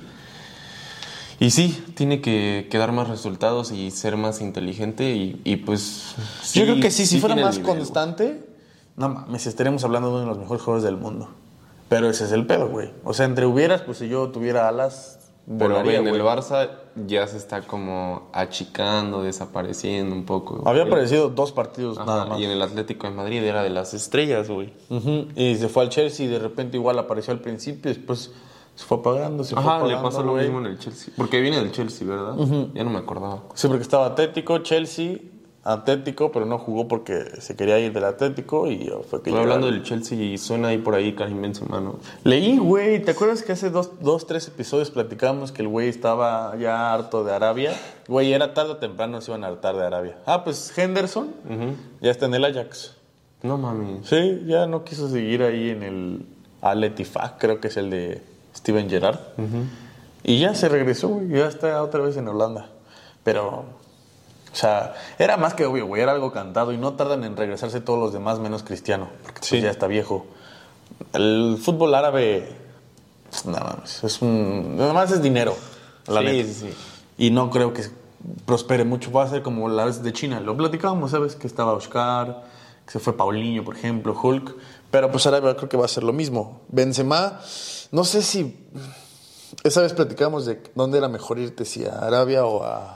sí, tiene que dar más resultados y ser más inteligente y pues... sí, Yo creo que sí, si fuera tiene el más nivel, constante, no mames, estaremos hablando de uno de los mejores jugadores del mundo. Pero ese es el pedo, güey. O sea, entre hubieras, pues si yo tuviera alas, Pero volaría, en el güey. Barça ya se está como achicando, desapareciendo un poco. Había güey. aparecido 2 partidos Ajá, nada más. y en el Atlético de Madrid era de las estrellas, güey. Ujú. Y se fue al Chelsea y de repente igual apareció al principio y después se fue apagando, se fue Ajá, apagando, le pasó lo güey. mismo en el Chelsea. Porque viene del Chelsea, ¿verdad? Ya no me acordaba. Sí, porque estaba Atlético, pero no jugó porque se quería ir del Atlético y fue que Pero llegó. hablando del Chelsea, suena ahí por ahí Karim Benzema, ¿no? Leí, güey, ¿te acuerdas que hace 3 episodios platicábamos que el güey estaba ya harto de Arabia? Güey, era tarde o temprano se iban a hartar de Arabia. Pues Henderson ya está en el Ajax. No mames. Sí, ya no quiso seguir ahí en el Al Ettifaq, creo que es el de Steven Gerrard. Y ya se regresó, güey, ya está otra vez en Holanda. Pero, o sea, era más que obvio, güey, era algo cantado y no tardan en regresarse todos los demás menos Cristiano, porque pues, Sí. ya está viejo. El fútbol árabe, pues, nada más, nada más es dinero, la Sí, neta. sí, sí. Y no creo que prospere mucho, va a ser como la vez de China. Lo platicábamos, ¿sabes? Que estaba Oscar, que se fue Paulinho, por ejemplo, Hulk. Pero pues Arabia creo que va a ser lo mismo. Benzema, no sé si... Esa vez platicábamos de dónde era mejor irte, si a Arabia o a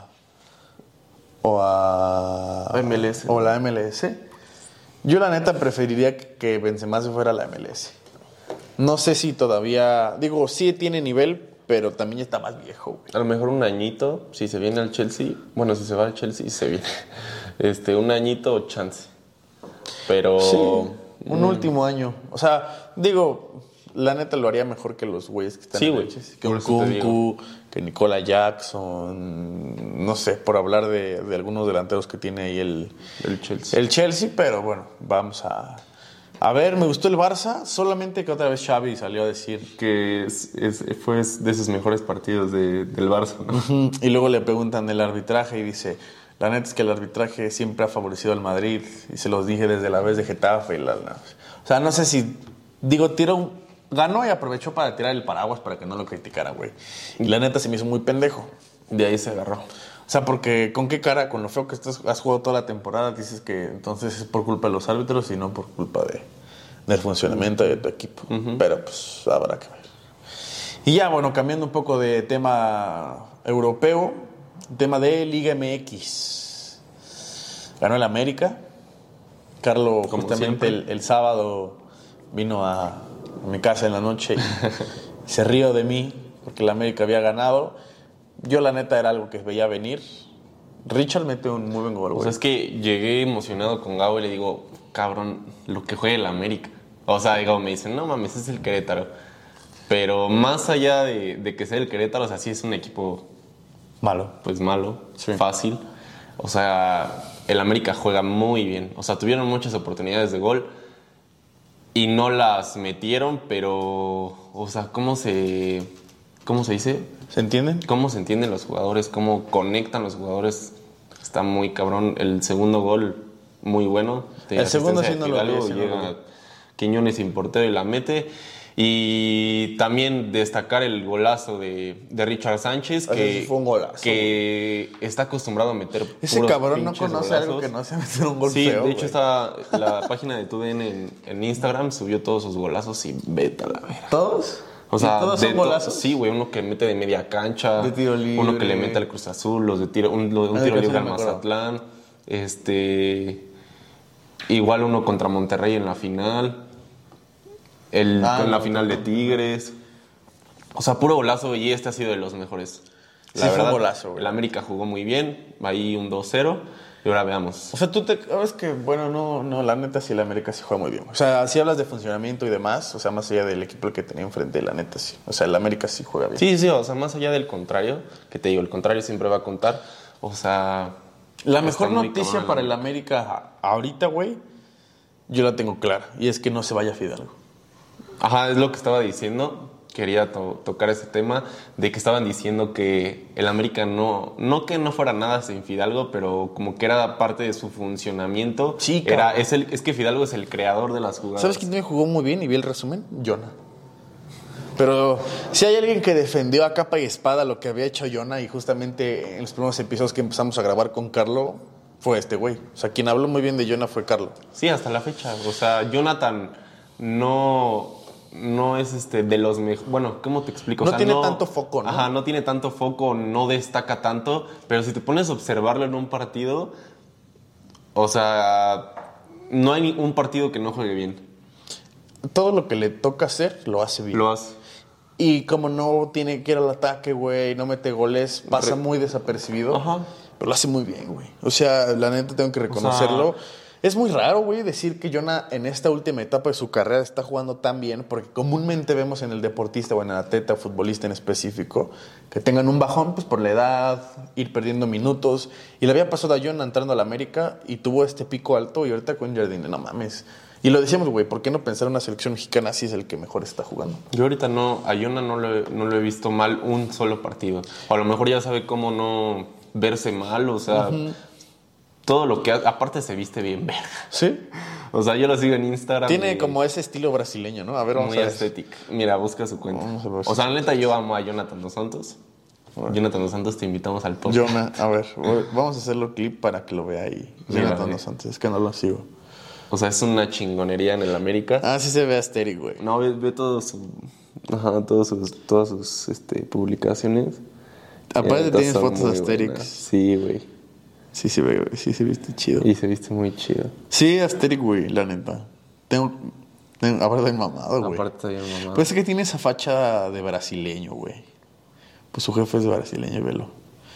MLS. O la MLS. Yo la neta preferiría que Benzema se fuera a la MLS. No sé si todavía... Digo, sí tiene nivel, pero también ya está más viejo, güey. A lo mejor un añito, si se viene al Chelsea. Bueno, si se va al Chelsea, se viene. Un añito, chance. Pero... Sí, un último año. O sea, digo, la neta lo haría mejor que los güeyes que están Sí, en güey. el Chelsea. Que Por un eso te Kunku, que Nicola Jackson, no sé, por hablar de algunos delanteros que tiene ahí el Chelsea. Chelsea, pero bueno, vamos a ver, me gustó el Barça, solamente que otra vez Xavi salió a decir... Que fue de sus mejores partidos del Barça, ¿no? Ujú. Y luego le preguntan del arbitraje y dice, la neta es que el arbitraje siempre ha favorecido al Madrid y se los dije desde la vez de Getafe. O sea, no sé si, digo, ganó y aprovechó para tirar el paraguas para que no lo criticara, güey. Y la neta se me hizo muy pendejo. De ahí se agarró. O sea, porque con qué cara, con lo feo que has jugado toda la temporada, dices que entonces es por culpa de los árbitros y no por culpa del funcionamiento de tu equipo. Pero pues habrá que ver. Y ya, bueno, cambiando un poco de tema europeo, tema de Liga MX. Ganó el América. Carlos, Como justamente siempre. el sábado vino a mi casa en la noche y se rió de mí porque el América había ganado. Yo la neta era algo que veía venir. Richard mete un muy buen gol, O güey. sea, es que llegué emocionado con Gabo y le digo, cabrón, lo que juega el América. O sea, Gabo me dice, no mames, es el Querétaro. Pero más allá de que sea el Querétaro, o sea, sí es un equipo, Malo. pues malo, Sí. fácil. O sea, el América juega muy bien. O sea, tuvieron muchas oportunidades de gol y no las metieron, pero, o sea, ¿cómo se dice? ¿Se entienden? ¿Cómo se entienden los jugadores? ¿Cómo conectan los jugadores? Está muy cabrón. El segundo gol, muy bueno. De El segundo asistencia sí de no lo vi, Fidalgo, sí no lo llega vi. Quiñones sin portero y la mete. Y también destacar el golazo de Richard Sánchez, Ese sí fue un golazo, que está acostumbrado a meter Ese puros cabrón no pinches conoce golazos. algo que no sea meter un gol Sí, feo, de hecho güey. está la página de TUDN en Instagram, subió todos sus golazos y vete a la verga. ¿Todos? O sea, ¿Y todos de son golazos? Sí, güey, uno que mete de media cancha, De tiro libre. uno que le mete al Cruz Azul, los de tiro, un de tiro Cruz libre Azul al me acuerdo. Mazatlán, igual uno contra Monterrey en la final, en la no, final de Tigres. O sea, puro golazo y este ha sido de los mejores. Sí, fue un golazo, güey. El América jugó muy bien, ahí un 2-0 y ahora veamos. O sea, sabes que, bueno, no, la neta sí, el América sí juega muy bien. O sea, si hablas de funcionamiento y demás, o sea, más allá del equipo que tenía enfrente, la neta sí. O sea, el América sí juega bien. Sí, o sea, más allá del contrario, que te digo, el contrario siempre va a contar. O sea, La está mejor muy noticia cabrón para el América ahorita, güey, yo la tengo clara. Y es que no se vaya Fidalgo. Ajá, es lo que estaba diciendo. Quería tocar ese tema de que estaban diciendo que el América no que no fuera nada sin Fidalgo, pero como que era parte de su funcionamiento. Sí, cabrón. Es que Fidalgo es el creador de las jugadas. ¿Sabes quién también jugó muy bien y vi el resumen? Jonah. Pero si hay alguien que defendió a capa y espada lo que había hecho Jonah, y justamente en los primeros episodios que empezamos a grabar con Carlo, fue este güey. O sea, quien habló muy bien de Jonah fue Carlo. Sí, hasta la fecha. O sea, Jonathan no es de los mejores. Bueno, ¿cómo te explico? O No sea, tiene tanto foco, ¿no? Ajá, no tiene tanto foco, no destaca tanto. Pero si te pones a observarlo en un partido, o sea, no hay un partido que no juegue bien. Todo lo que le toca hacer, lo hace bien. Lo hace. Y como no tiene que ir al ataque, güey, no mete goles, pasa muy desapercibido. Ajá. Pero lo hace muy bien, güey. O sea, la neta tengo que reconocerlo. Es muy raro, güey, decir que Jonah en esta última etapa de su carrera está jugando tan bien, porque comúnmente vemos en el deportista o en el atleta o futbolista en específico que tengan un bajón pues por la edad, ir perdiendo minutos. Y le había pasado a Jonah entrando a la América y tuvo este pico alto y ahorita con Jardine, no mames. Y lo decíamos, güey, ¿por qué no pensar en una selección mexicana si es el que mejor está jugando? Yo ahorita a Jonah no lo he visto mal un solo partido. O a lo mejor ya sabe cómo no verse mal, o sea, todo lo que hace. Aparte se viste bien verga. ¿Sí? O sea, yo lo sigo en Instagram. Tiene y como ese estilo brasileño, ¿no? A ver, vamos muy a ver. estético. Mira, busca su cuenta. Vamos a ver O sea, si- la neta, yo amo a Jonathan Dos Santos. Jonathan Dos Santos, te invitamos al podcast. Jonah, a ver, vamos a hacerlo clip para que lo vea ahí. Mira, Jonathan ve. Dos Santos, es que no lo sigo. O sea, es una chingonería en el América. Ah, sí se ve asteric, güey. No, ve todas sus publicaciones. Aparte Neta, tienes son fotos muy Asterix. buenas. Sí, güey. Sí se ve, güey. Sí se viste chido. Y se viste muy chido. Sí, asteric, güey, la neta. Aparte del mamado, güey. Aparte está bien mamado. Pues es que tiene esa facha de brasileño, güey. Pues su jefe es de brasileño, velo.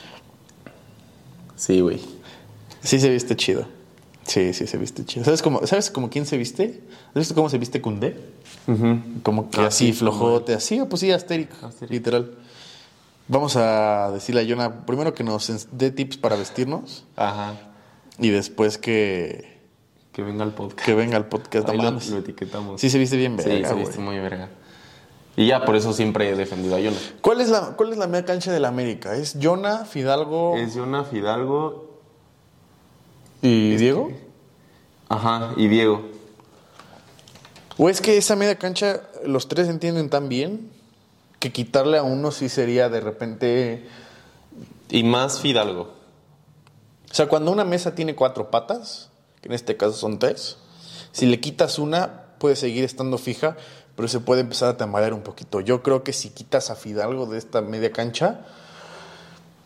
Sí, güey. Sí se viste chido. Sí, se viste chido. ¿Sabes cómo quién se viste? ¿Has visto cómo se viste Koundé? Como que así, sí, flojote, así, pues sí, asteric, literal. Vamos a decirle a Jonah primero que nos dé tips para vestirnos Ajá. y después que venga al podcast. venga al podcast. Ahí No lo mames. etiquetamos. Sí se viste bien Sí, verga, se güey. viste muy verga. Y ya, por eso siempre he defendido a Jonah. ¿Cuál es la media cancha del América? ¿Es Jonah, Fidalgo Es Jonah, Fidalgo. y Diego? Ajá, y Diego. ¿O es que esa media cancha los tres entienden tan bien que quitarle a uno sí sería de repente... Y más Fidalgo. O sea, cuando una mesa tiene 4 patas, que en este caso son 3, si le quitas una, puede seguir estando fija, pero se puede empezar a tambalear un poquito. Yo creo que si quitas a Fidalgo de esta media cancha,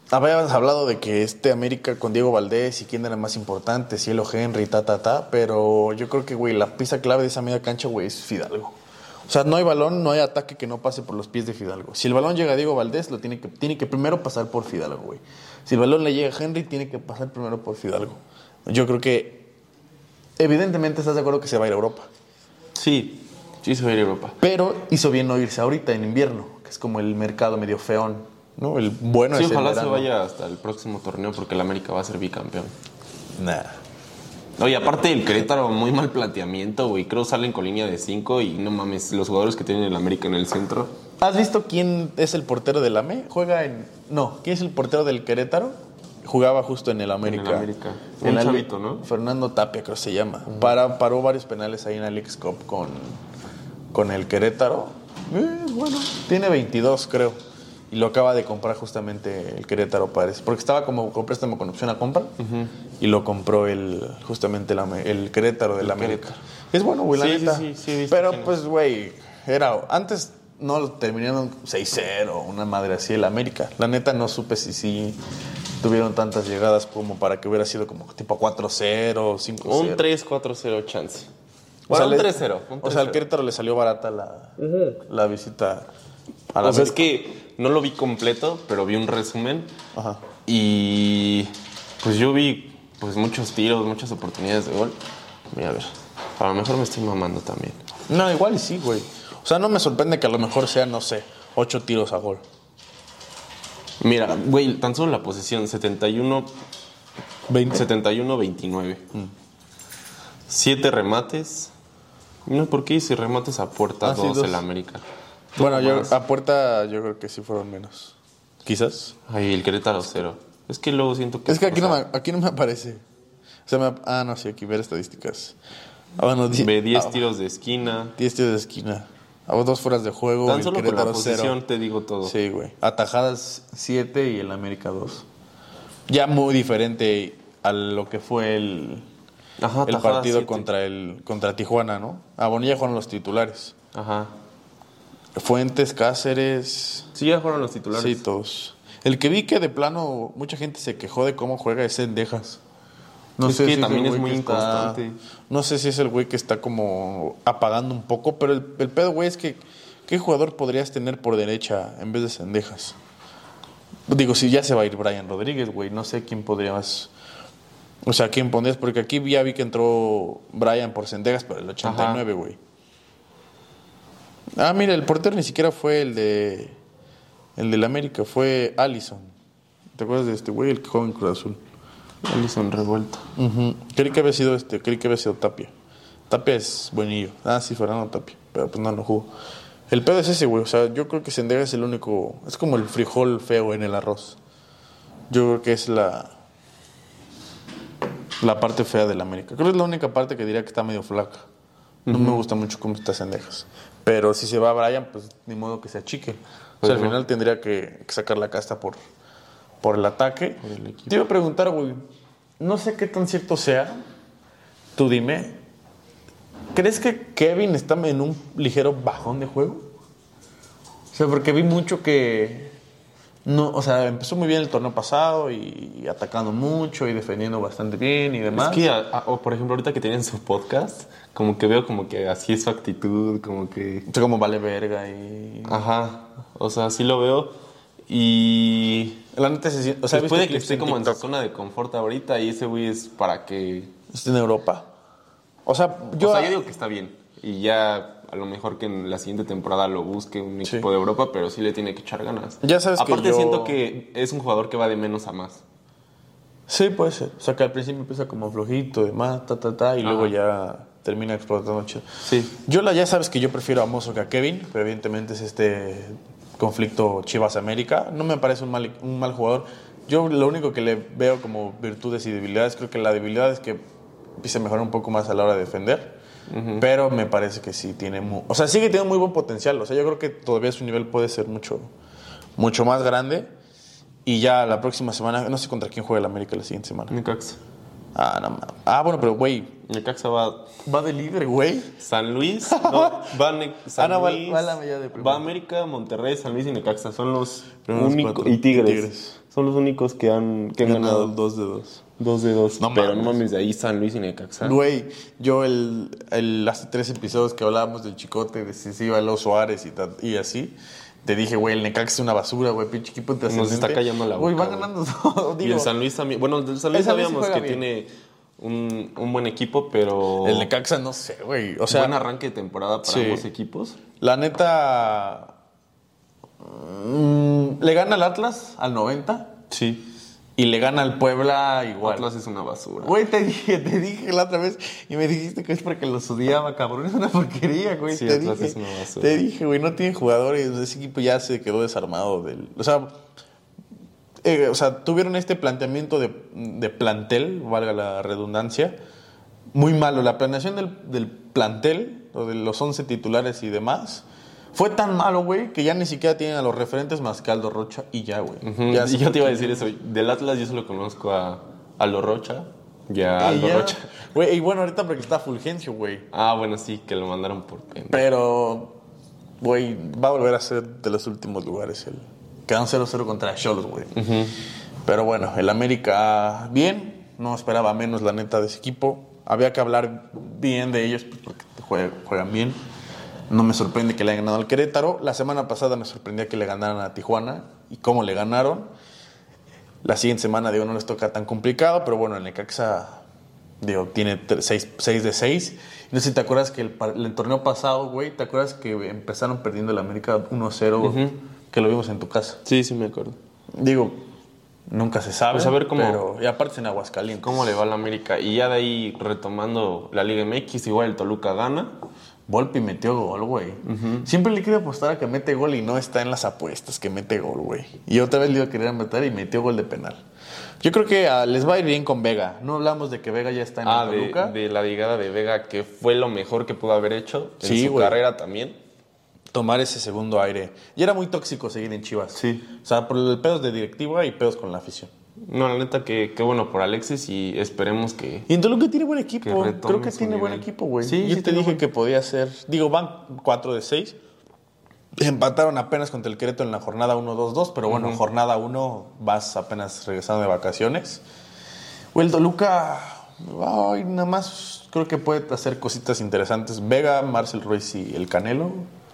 Habíamos hablado de que América con Diego Valdés y quién era más importante, Cielo Henry, pero yo creo que, güey, la pieza clave de esa media cancha, güey, es Fidalgo. O sea, no hay balón, no hay ataque que no pase por los pies de Fidalgo. Si el balón llega a Diego Valdés, tiene que primero pasar por Fidalgo, güey. Si el balón le llega a Henry, tiene que pasar primero por Fidalgo. Yo creo que, evidentemente, estás de acuerdo que se va a ir a Europa. Sí, se va a ir a Europa. Pero hizo bien no irse ahorita, en invierno, que es como el mercado medio feón, ¿no? El bueno sí, es el ojalá verano. se vaya hasta el próximo torneo porque el América va a ser bicampeón. Nah. Oye, aparte del Querétaro, muy mal planteamiento, güey. Creo salen con línea de 5 y no mames, los jugadores que tienen el América en el centro. ¿Has visto quién es el portero del AME? ¿Quién es el portero del Querétaro? Jugaba justo en el América. En el América. Un chavito, ¿no? Fernando Tapia, creo que se llama. Paró varios penales ahí en la Leagues Cup con el Querétaro. Bueno, tiene 22, creo. Y lo acaba de comprar justamente el Querétaro, parece. Porque estaba como con préstamo con opción a compra. Y lo compró justamente el Querétaro del América. Es bueno, güey, la neta. Sí, pero pues, güey, antes no lo terminaron 6-0, una madre así el América. La neta no supe si tuvieron tantas llegadas como para que hubiera sido como tipo 4-0, 5-0. Un 3-4-0 chance. Bueno, un 3-0. O sea, al Querétaro le salió barata la visita a la O sea, América. es que no lo vi completo, pero vi un resumen. Ajá. Y pues yo vi pues muchos tiros, muchas oportunidades de gol. Mira, a ver, a lo mejor me estoy mamando también. No, igual y sí, güey. O sea, no me sorprende que a lo mejor sean, no sé, 8 tiros a gol. Mira, güey, tan solo la posesión, 71-29. 7 remates. No, ¿por qué hice remates a puerta 2 2. el América? Bueno, a puerta yo creo que sí fueron menos. Quizás. Ay, el Querétaro 0. Es que luego siento que... Es que aquí no me aparece. O sea, no, sí, aquí ver estadísticas. Bueno, Ve 10 tiros de esquina. 10 tiros de esquina. 2 fueras de juego. Tan solo con la Querétaro posesión 0. te digo todo. Sí, güey. Atajadas 7 y el América 2. Ya muy diferente a lo que fue el partido 7. contra Tijuana, ¿no? Bueno, ya fueron los titulares. Ajá. Fuentes, Cáceres. Sí, ya fueron los titulares. Sí, todos. El que vi que de plano mucha gente se quejó de cómo juega es Cendejas. No Es sé que si también el es güey muy que inconstante. No sé si es el güey que está como apagando un poco, pero el pedo, güey, es que ¿qué jugador podrías tener por derecha en vez de Cendejas? Digo, si ya se va a ir Brian Rodríguez, güey, no sé quién podrías... O sea, ¿quién pondrías? Porque aquí ya vi que entró Brian por Cendejas, pero el 89, güey. Mira, el portero ni siquiera fue el del América, fue Allison. ¿Te acuerdas de este güey, el que juega en Cruz Azul? Allison revuelto. Creí que había sido Tapia. Tapia es buenillo. Sí, Fernando Tapia, pero pues no lo jugó. El pedo es ese, güey. O sea, yo creo que Cendejas es el único... Es como el frijol feo en el arroz. Yo creo que es la parte fea del América. Creo que es la única parte que diría que está medio flaca. No me gusta mucho cómo está Cendejas. Pero si se va Brian, pues ni modo que se achique. O sea, al final tendría que sacar la casta por el ataque. Por el equipo. Te iba a preguntar, güey, no sé qué tan cierto sea, tú dime, ¿crees que Kevin está en un ligero bajón de juego? O sea, porque vi mucho que... No, o sea, empezó muy bien el torneo pasado y atacando mucho y defendiendo bastante bien y demás. Es que, o por ejemplo, ahorita que tienen su podcast, como que veo como que así es su actitud, como que... O sea, como vale verga y... Ajá, o sea, sí lo veo y... La neta se siente... O sea, pues puede que esté como en su zona de confort ahorita y ese güey es para que... Está en Europa. O sea, yo digo que está bien y ya... A lo mejor que en la siguiente temporada lo busque un equipo de Europa, pero sí le tiene que echar ganas. Ya sabes Aparte que siento que es un jugador que va de menos a más. Sí, puede ser. O sea, que al principio empieza como flojito, demás, y luego ya termina explotando chido. Sí. Ya sabes que yo prefiero a Mozo que a Kevin, pero evidentemente es este conflicto Chivas-América. No me parece un mal jugador. Yo lo único que le veo como virtudes y debilidades, creo que la debilidad es que empieza a mejorar un poco más a la hora de defender. Pero me parece que sí tiene... O sea, sigue teniendo muy buen potencial. O sea, yo creo que todavía su nivel puede ser mucho más grande. Y ya la próxima semana... No sé contra quién juega el América la siguiente semana. Necaxa. Ah, no mames. Ah, bueno, pero güey, Necaxa va va de líder, güey. San Luis, no, San no, va Luis, la medida de primero. va América, Monterrey, San Luis y Necaxa. Son los Primeros únicos. cuatro. Y Tigres. Tigres. Son los únicos que han Ganado ganado 2 de 2. 2 de 2. No pero mames. no mames, de ahí San Luis y Necaxa. Güey, yo hace 3 episodios que hablábamos del Chicote, de si se iba Leo Suárez y así, te dije, güey, el Necaxa es una basura, güey, pinche equipo te Nos está callando la boca. Güey, van güey. ganando todo, Y digo. el San Luis también. Bueno, el San Luis El San Luis sí sabíamos juega que bien. tiene un buen equipo, pero. El Necaxa no sé, güey. O sea, buen arranque de temporada para sí. ambos equipos. la neta le gana al Atlas al 90 Sí. y le gana al Puebla igual. Atlas es una basura. Güey, te dije la otra vez y me dijiste que es porque los odiaba, cabrón. Es una porquería, güey. Sí, te Atlas dije, es una basura. te dije, güey, no tienen jugadores. Ese equipo ya se quedó desarmado. O sea, tuvieron este planteamiento de plantel, valga la redundancia, muy malo. La planeación del plantel, o de los 11 titulares y demás, fue tan malo, güey, que ya ni siquiera tienen a los referentes más que Aldo Rocha y ya, güey. Ujú. Ya Y yo te iba a decir eso. Del Atlas yo solo conozco a Lo Rocha y a Aldo Rocha. Güey, y bueno, ahorita porque está Fulgencio, güey. Ah, bueno, sí, que lo mandaron por pendejo. Pero, güey, va a volver a ser de los últimos lugares. Quedaron 0-0 contra Xolos, güey. Pero bueno, el América, bien. No esperaba menos, la neta, de ese equipo. Había que hablar bien de ellos pues, porque juegan bien. No me sorprende que le hayan ganado al Querétaro. La semana pasada me sorprendía que le ganaran a Tijuana. Y cómo le ganaron. La siguiente semana, digo, no les toca tan complicado. Pero bueno, el Necaxa, digo, tiene 6 de 6. No sé si te acuerdas que el torneo pasado, güey, ¿te acuerdas que empezaron perdiendo el América 1-0? Que lo vimos en tu casa. Sí, sí me acuerdo. Digo, nunca se sabe. Pues a ver cómo- Pero, y aparte en Aguascalientes. ¿Cómo le va a la América? Y ya de ahí, retomando la Liga MX, igual el Toluca gana. Volpi metió gol, güey. Siempre le quiero apostar a que mete gol y no está en las apuestas que mete gol, güey. Y otra vez le iba a querer meter y metió gol de penal. Yo creo que les va a ir bien con Vega. No hablamos de que Vega ya está en el Toluca. De la llegada de Vega, que fue lo mejor que pudo haber hecho en Sí, su güey. carrera también. Tomar ese segundo aire. Y era muy tóxico seguir en Chivas. Sí. O sea, por el pedos de directiva y pedos con la afición. No, la neta, que bueno por Alexis y esperemos que... Y en Toluca tiene buen equipo. Que retome Creo que su tiene buen nivel. equipo, güey. Sí, Yo sí te tiene dije buen- que podía ser. Digo, van 4 de 6. Empataron apenas contra el Querétaro en la jornada 1-2-2. Pero bueno, jornada 1 vas apenas regresando de vacaciones. Güey, el Toluca. Ay, nada más creo que puede hacer cositas interesantes. Vega, Marcel Ruiz y el Canelo.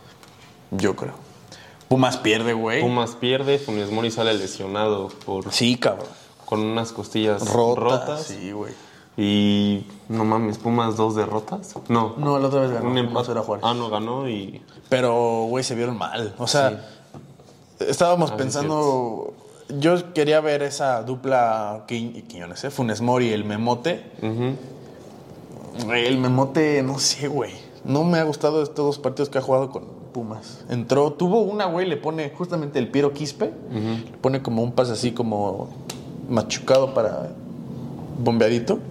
Yo creo. Pumas pierde, güey. Pumas pierde, Funes Mori sale lesionado Sí, cabrón. con unas costillas Rotas. rotas. Sí, güey. Y no mames, Pumas 2 derrotas. No, No, la otra vez ganó. un Pumas empate. era Juárez. Ah, no, ganó y... Pero, güey, se vieron mal. O sea, estábamos Ah, sí, pensando... Yo quería ver esa dupla Quiñones, Funes Mori y el Memote. Güey, el Memote, no sé, güey. No me ha gustado estos 2 partidos que ha jugado con Pumas. Entró, tuvo una, güey, le pone justamente el Piero Quispe. Le pone como un pase así como machucado para bombeadito.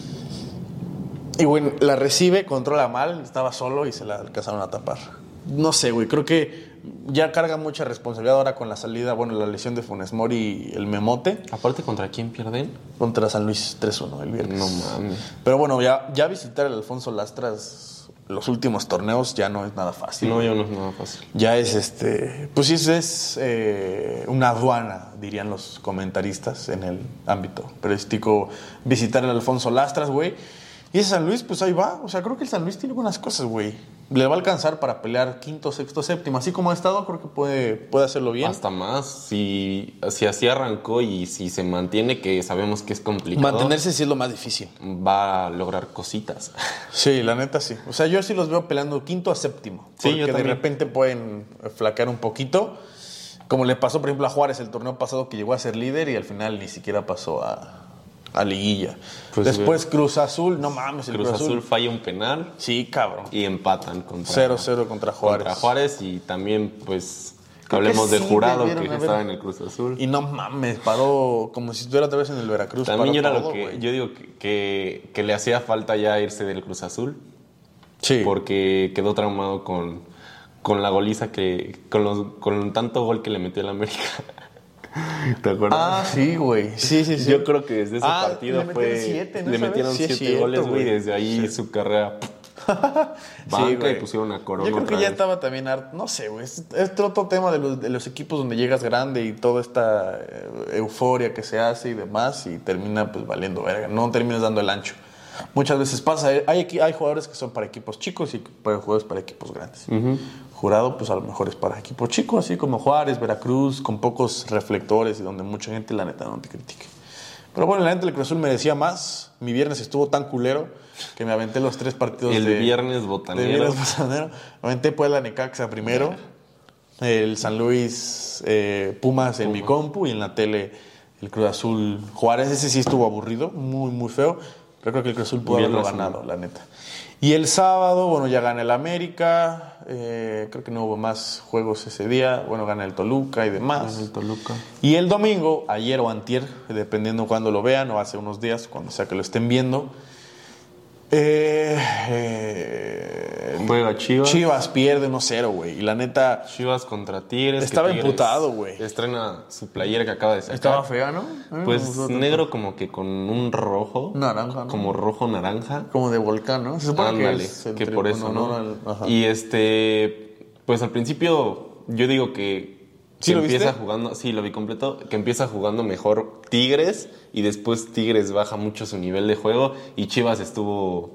Y, güey, la recibe, controla mal, estaba solo y se la alcanzaron a tapar. No sé, güey, creo que ya carga mucha responsabilidad ahora con la salida, bueno, la lesión de Funes Mori y el Memote Aparte, ¿contra quién pierden? contra San Luis 3-1 el viernes. No mames. Pero bueno, ya visitar el Alfonso Lastras los últimos torneos ya no es nada fácil. No, yo no es nada fácil. Ya es pues sí, es una aduana, dirían los comentaristas en el ámbito periodístico, visitar el Alfonso Lastras, güey. Y ese San Luis, pues ahí va. O sea, creo que el San Luis tiene buenas cosas, güey. Le va a alcanzar para pelear quinto, sexto, séptimo. Así como ha estado, creo que puede hacerlo bien. Hasta más, si así arrancó y si se mantiene, que sabemos que es complicado, Mantenerse sí es lo más difícil. va a lograr cositas. Sí, la neta sí. O sea, yo sí los veo peleando quinto a séptimo. Sí, Porque yo de también. repente pueden flaquear un poquito. Como le pasó, por ejemplo, a Juárez el torneo pasado, que llegó a ser líder y al final ni siquiera pasó a liguilla. Pues, Después Cruz Azul, no mames, el Cruz Azul falla un penal Sí, cabrón. y empatan contra 0-0 contra Juárez. contra Juárez y también, pues, Creo que hablemos de sí Jurado, debieron que haber- estaba en el Cruz Azul. Y no mames, paró como si estuviera otra vez en el Veracruz. También paró era todo, lo que güey. yo digo que le hacía falta ya irse del Cruz Azul, Sí. porque quedó traumado con la goliza con tanto gol que le metió el América. ¿Te acuerdas? Ah, sí, güey. Sí. Yo creo que desde ese Ah, partido le metieron 7, ¿no le sabes? metieron Sí, es 7 cierto, goles, güey, y güey. desde ahí Sí. su carrera Sí, banca güey. y pusieron a Corona Yo creo que otra ya vez. estaba también harto. No sé, güey. Es otro tema de los equipos donde llegas grande y toda esta euforia que se hace y demás y termina pues valiendo verga. No terminas dando el ancho. Muchas veces pasa. Hay jugadores que son para equipos chicos y jugadores para equipos grandes. Jurado, pues a lo mejor es para equipos chicos, así como Juárez, Veracruz, con pocos reflectores y donde mucha gente, la neta, no te critique. Pero bueno, la neta, el Cruz Azul merecía más. Mi viernes estuvo tan culero que me aventé los 3 partidos El de viernes botanero. de viernes botanero. Me aventé Puebla Necaxa primero. El San Luis Pumas en mi compu y en la tele el Cruz Azul Juárez. Ese sí estuvo aburrido, muy feo. Pero creo que el Cruz Azul pudo Bien haberlo resumido. ganado, la neta. Y el sábado, bueno, ya gana el América. Creo que no hubo más juegos ese día. Bueno, gana el Toluca y demás. El Toluca. Y el domingo, ayer o antier, dependiendo cuándo lo vean, o hace unos días, cuando sea que lo estén viendo, Juega Chivas. Chivas pierde 1-0, güey. Y la neta, Chivas contra Tigres. Estaba que Tigres emputado, güey. Estrena su playera que acaba de sacar. estaba fea, ¿no? A mí me Pues gustó tanto. negro como que con un rojo. Naranja, ¿no? Como rojo naranja. Como de volcán, ¿no? Se supone Ándale, es el que por tribuno, eso, ¿no? Ajá. Y pues al principio yo digo que ¿Sí lo empieza viste? jugando, sí, lo vi completo, que empieza jugando mejor Tigres y después Tigres baja mucho su nivel de juego y Chivas estuvo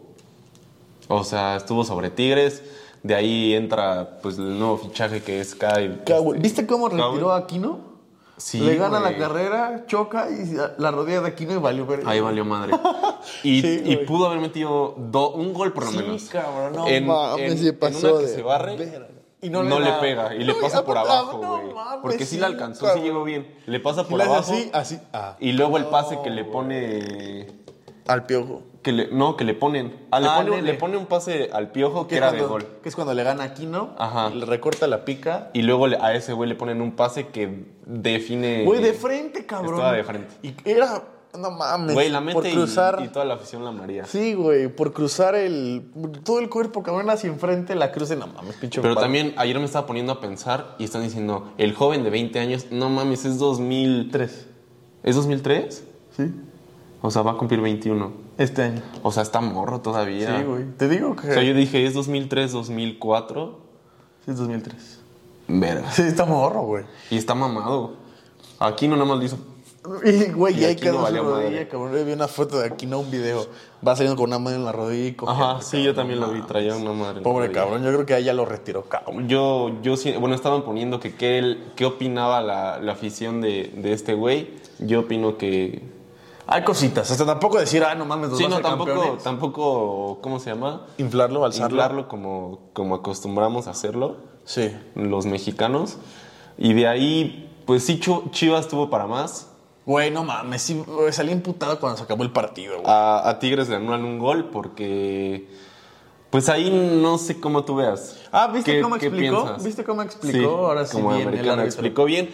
sobre Tigres. De ahí entra pues el nuevo fichaje que es Kai. ¿Viste cómo Cowell. retiró a Aquino? Sí, Le gana güey. la carrera, choca y la rodilla de Aquino y valió ver. Ahí valió madre. Y, Sí, y güey. pudo haber metido un gol por lo Sí, menos. cabrón, no en, mames, en- se en pasó una que de se barre verga. y no no le le da. pega y le No, pasa y por aparte, abajo, no güey. mames, Porque sí sí, la alcanzó, sí cabrón. llegó bien. Le pasa Y por le hace abajo así. y luego el pase que le pone Al piojo. que le ponen. Nene. Le pone un pase al Piojo que era de gol. Que es cuando le gana a Aquino. Ajá. Le recorta la pica. Y luego a ese güey le ponen un pase que define. Güey, de frente, cabrón. Estaba de frente. Y era. No mames. Güey, la por mete cruzar. y toda la afición la maría. Sí, güey, por cruzar todo el cuerpo, cabrón, hacia enfrente, la cruz de no mames, pinche. Pero palo. también ayer me estaba poniendo a pensar y están diciendo, el joven de 20 años, no mames, es 2000. 3. ¿Es 2003? Sí. O sea, va a cumplir 21. Este año. O sea, está morro todavía. Sí, güey. Te digo que. O sea, yo dije, ¿es 2003, 2004? Sí, es 2003. Verga. Sí, está morro, güey. Y está mamado. Aquí no nada más lo hizo. Y, güey, Y ahí Aquino quedó su valió rodilla, madre. cabrón. Yo vi una foto de Aquino, un video. Va saliendo con una mano en la rodilla y cogiendo, Ajá, sí, yo cabrón, también lo vi, no traía mames. una madre. en la Pobre rodilla. cabrón, yo creo que ahí ya lo retiró, cabrón. Yo sí, bueno, estaban poniendo que qué opinaba la afición de este güey. Yo opino que... Hay cositas, hasta tampoco decir, no mames, los Sí, va a no, hacer campeones. tampoco, ¿cómo se llama? Inflarlo, alzarlo. Inflarlo como acostumbramos a hacerlo Sí. los mexicanos. Y de ahí, pues sí, Chivas tuvo para más. Güey, no mames, sí, güey, salí imputado cuando se acabó el partido, güey. A Tigres le anulan un gol porque... Pues ahí no sé cómo tú veas. ¿Viste cómo ¿Qué explicó? piensas? ¿Viste cómo explicó? Ahora sí como bien el americano árbitro. explicó bien.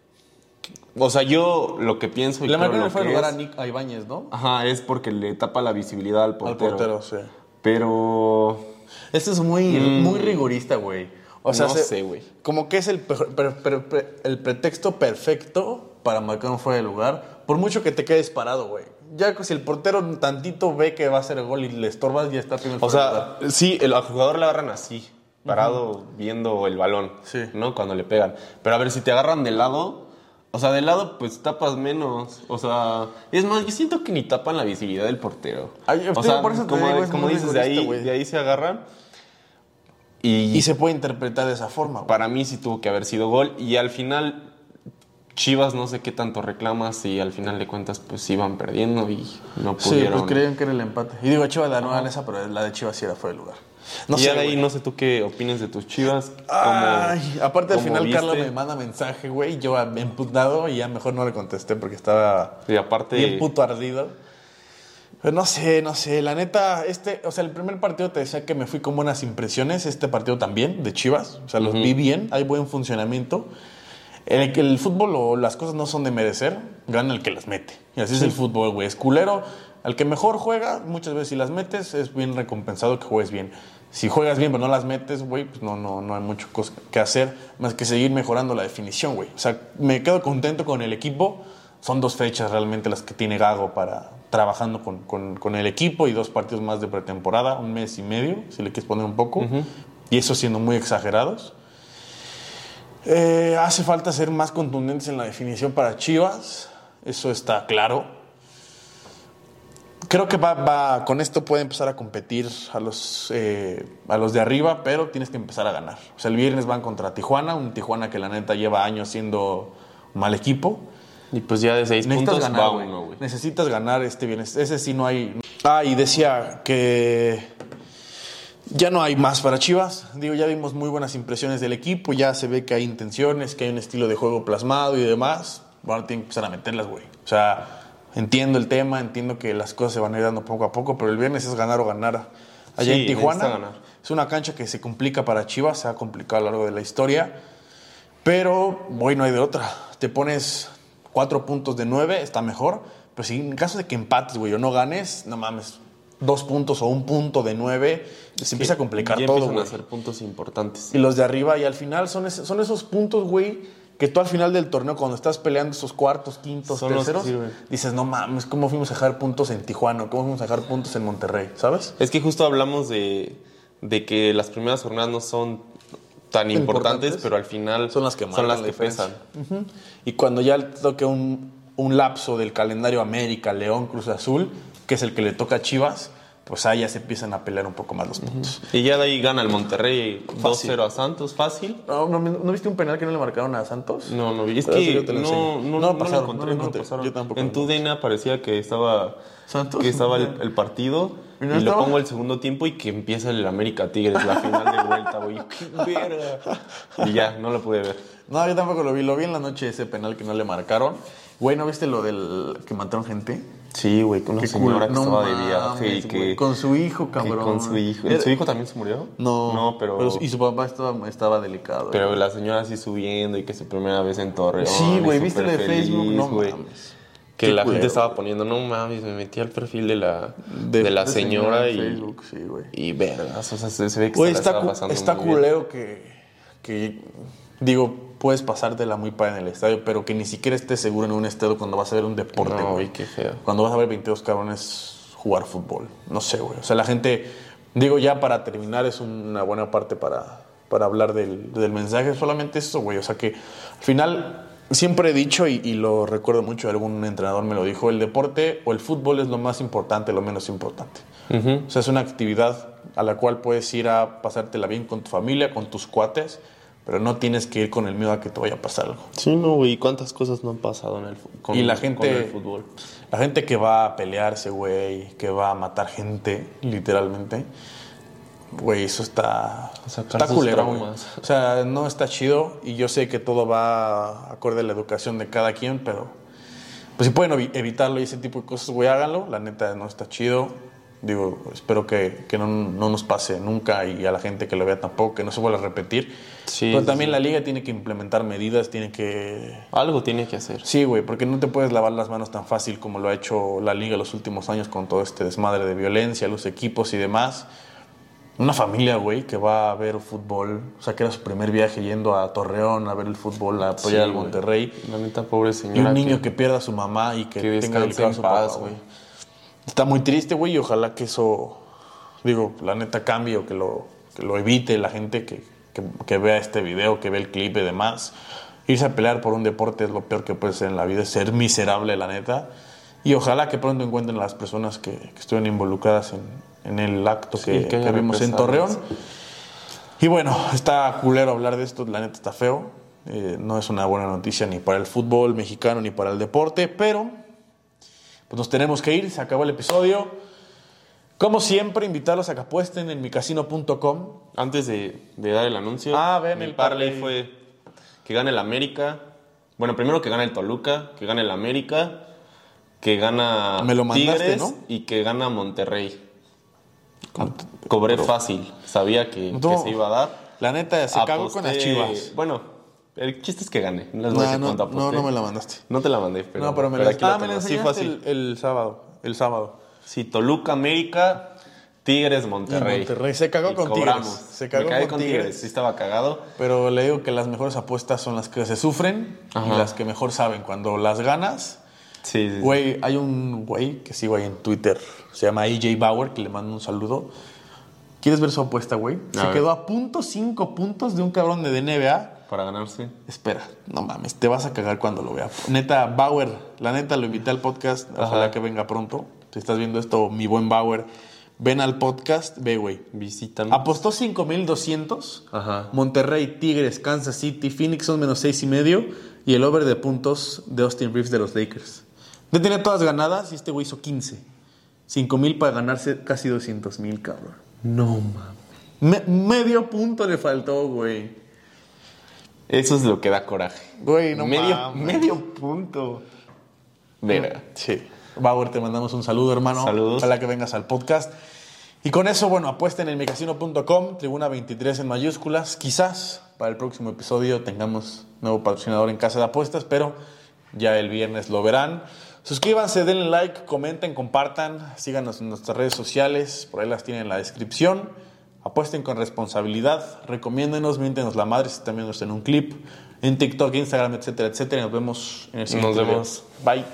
O sea, yo lo que pienso y Le creo marcaron lo el fuera de que lugar es- a Ibáñez, ¿no? Ajá, es porque le tapa la visibilidad al portero. Al portero, sí. Pero... Este es muy rigorista, güey. O sea, No sé, güey. Como que es el pretexto perfecto para marcar un fuera de lugar. Por mucho que te quedes parado, güey. Ya que si el portero tantito ve que va a hacer gol y le estorbas, ya está pidiendo el O fuera de lugar. sea, sí, al jugador le agarran así, parado viendo el balón, Sí. ¿no? Cuando le pegan. Pero a ver, si te agarran de lado, o sea, de lado pues tapas menos. O sea, es más, yo siento que ni tapan la visibilidad del portero. Ay, o tío, sea, por eso te como, digo, es como muy dices, de rigorista, güey. ahí se agarran. Y, Y se puede interpretar de esa forma, güey. para mí sí tuvo que haber sido gol. Y al final, Chivas no sé qué tanto reclamas y al final de cuentas pues iban perdiendo y no Sí, pudieron. pues creían que era el empate. Y digo, Chivas la nueva en esa, pero la de Chivas sí era fuera de lugar. No y sé, ya de ahí güey. no sé tú qué opinas de tus Chivas. Ay, aparte al cómo final viste? Carla me manda mensaje, güey, yo emputado y ya mejor no le contesté porque estaba Y aparte... bien puto ardido. Pero no sé, la neta, o sea, el primer partido te decía que me fui con buenas impresiones, este partido también, de Chivas, o sea, los vi bien, hay buen funcionamiento. El fútbol o las cosas no son de merecer, gana el que las mete. Y así es el fútbol, güey, es culero. Al que mejor juega, muchas veces si las metes, es bien recompensado que juegues bien. Si juegas bien pero no las metes, güey, pues no hay mucho que hacer más que seguir mejorando la definición, güey. O sea, me quedo contento con el equipo. Son 2 fechas realmente las que tiene Gago para trabajando con el equipo y 2 partidos más de pretemporada, 1 mes y medio, si le quieres poner un poco. Y eso siendo muy exagerados. Hace falta ser más contundentes en la definición para Chivas. Eso está claro. Creo que con esto puede empezar a competir a los de arriba, pero tienes que empezar a ganar. O sea, el viernes van contra Tijuana, un Tijuana que la neta lleva años siendo un mal equipo. Y pues ya de 6 puntos ganar, va güey. uno, güey. Necesitas ganar este viernes. Ese sí no hay... y decía que ya no hay más para Chivas. Digo, ya vimos muy buenas impresiones del equipo, ya se ve que hay intenciones, que hay un estilo de juego plasmado y demás. Bueno, tienen que empezar a meterlas, güey. O sea... Entiendo el tema, entiendo que las cosas se van a ir dando poco a poco, pero el viernes es ganar o ganar. Allá en Tijuana es una cancha que se complica para Chivas, se ha complicado a lo largo de la historia, pero güey, no hay de otra. Te pones 4 puntos de 9, está mejor, pero si en caso de que empates, güey, o no ganes, no mames, 2 puntos o 1 punto de 9, se empieza a complicar ya todo, empiezan güey. a ser puntos importantes. Y los de arriba, y al final son esos puntos, güey, que tú al final del torneo, cuando estás peleando esos cuartos, quintos, Son los que terceros, sirven. dices, no mames, ¿cómo fuimos a dejar puntos en Tijuana? ¿Cómo fuimos a dejar puntos en Monterrey? ¿Sabes? Es que justo hablamos de que las primeras jornadas no son tan importantes, pero al final son las que pesan. Uh-huh. Y cuando ya le toque un lapso del calendario América, León, Cruz Azul, que es el que le toca a Chivas, pues ahí ya se empiezan a pelear un poco más los puntos. Y ya de ahí gana el Monterrey Fácil. 2-0 a Santos, fácil. ¿No viste un penal que no le marcaron a Santos? No vi. Es Pero que yo te lo enseño. no No lo pasaron, encontré, no lo pasaron. Yo tampoco. En tu DNA parecía que estaba ¿Santos? que estaba el partido ¿Y y no lo estaba? pongo el segundo tiempo y que empieza el América Tigres, la final de vuelta, güey. ¡Qué verga! Y ya, no lo pude ver. No, yo tampoco lo vi. Lo vi en la noche ese penal que no le marcaron. Güey, ¿no viste lo del que mataron gente? Sí, güey, con una señora que estaba de viaje y mames, que... güey, con su hijo, cabrón. Con su hijo. ¿Su hijo también se murió? No, pero y su papá estaba delicado. Pero la señora así subiendo y que su primera vez en Torreón. Sí, güey, y ¿viste lo de súper Facebook? feliz, No güey. mames. Que Qué la culero, gente estaba güey. poniendo, no mames, me metí al perfil de la señora en y... Facebook, sí, güey. Y vergas, o sea, se ve que Güey, se la estaba pasando está muy bien. culero que, digo, puedes pasártela muy padre en el estadio, pero que ni siquiera estés seguro en un estadio cuando vas a ver un deporte, No, güey. güey, qué feo. Cuando vas a ver 22 cabrones jugar fútbol. No sé, güey. O sea, la gente, digo, ya para terminar, es una buena parte para hablar del mensaje. Solamente eso, güey. O sea, que al final siempre he dicho, y lo recuerdo mucho, algún entrenador me lo dijo, el deporte o el fútbol es lo más importante, lo menos importante. Uh-huh. O sea, es una actividad a la cual puedes ir a pasártela bien con tu familia, con tus cuates, pero no tienes que ir con el miedo a que te vaya a pasar algo. Sí, no, güey, ¿cuántas cosas no han pasado en con Y la el gente, fútbol? la gente que va a pelearse, güey, que va a matar gente, literalmente, güey, eso está Sacar sus culero, güey. traumas. O sea, no está chido y yo sé que todo va acorde a la educación de cada quien, pero pues si pueden evitarlo y ese tipo de cosas, güey, háganlo. La neta no está chido. Digo, espero que no nos pase nunca y a la gente que lo vea tampoco, que no se vuelva a repetir. Sí, pero también sí. la liga tiene que implementar medidas, tiene que... Algo tiene que hacer. Sí, güey, porque no te puedes lavar las manos tan fácil como lo ha hecho la liga los últimos años con todo este desmadre de violencia, los equipos y demás. Una familia, güey, que va a ver fútbol, o sea, que era su primer viaje yendo a Torreón a ver el fútbol, a apoyar Sí, al güey. Monterrey. La neta, pobre Y señora. un niño que pierda a su mamá y que tenga descanse delicado a en su paz, papá, güey. Está muy triste, güey, y ojalá que eso, digo, la neta cambie o que lo evite la gente que vea este video, que vea el clip y demás. Irse a pelear por un deporte es lo peor que puede ser en la vida, es ser miserable, la neta. Y ojalá que pronto encuentren a las personas que estuvieron involucradas en el acto Sí, que haya que vimos en represalias. Torreón. Y bueno, está culero hablar de esto, la neta está feo. No es una buena noticia ni para el fútbol mexicano ni para el deporte, pero pues nos tenemos que ir, se acabó el episodio. Como siempre, invitarlos a que apuesten en micasino.com. Antes de dar el anuncio, ven mi el parlay parlay. fue que gane el América. Bueno, primero que gane el Toluca, que gane el América, que gana Me lo mandaste, Tigres, ¿no? y que gana Monterrey. Cobré fácil, sabía que No. se iba a dar. La neta, se cagó con las Chivas. Bueno, el chiste es que gane. No les voy a decir cuánto aposté. no me la mandaste. No te la mandé, pero, No, pero me pero la aquí la me la tengo. Sí, fue enseñaste así. el sábado. El sábado. Sí, Toluca, América, Tigres, Monterrey. Se cagó Y con cobramos. Tigres. Se cagó Me caí con con Tigres. Tigres. Sí estaba cagado. Pero le digo que las mejores apuestas son las que se sufren y Ajá. las que mejor saben. Cuando las ganas, Sí, sí, sí. güey, hay un güey que sigo ahí en Twitter, se llama AJ Bauer, que le mando un saludo. ¿Quieres ver su apuesta, güey? Se ver. quedó a 0.5 puntos de un cabrón de NBA. Para ganarse. Espera, no mames, te vas a cagar cuando lo vea. Neta, Bauer, la neta lo invité al podcast. Ojalá Ajá. que venga pronto. Si estás viendo esto, mi buen Bauer, ven al podcast, ve, güey. Visitan. Apostó 5,200. Ajá. Monterrey, Tigres, Kansas City, Phoenix son menos 6.5. Y el over de puntos de Austin Reeves de los Lakers. Ya tenía todas ganadas y este güey hizo 15. 5,000 para ganarse casi 200,000, cabrón. No, mames. Medio punto le faltó, güey. Eso es lo que da coraje. Güey, no mames. Medio punto. Verga. Sí. Bauer, te mandamos un saludo, hermano. Saludos. Ojalá que vengas al podcast. Y con eso, bueno, apuesten en micasino.com, Tribuna 23 en mayúsculas. Quizás para el próximo episodio tengamos nuevo patrocinador en casa de apuestas, pero ya el viernes lo verán. Suscríbanse, denle like, comenten, compartan, síganos en nuestras redes sociales, por ahí las tienen en la descripción. Apuesten con responsabilidad, recomiéndenos, miéntenos la madre si están viéndonos en un clip, en TikTok, Instagram, etcétera, etcétera. Nos vemos en el siguiente Nos video. vemos. Bye.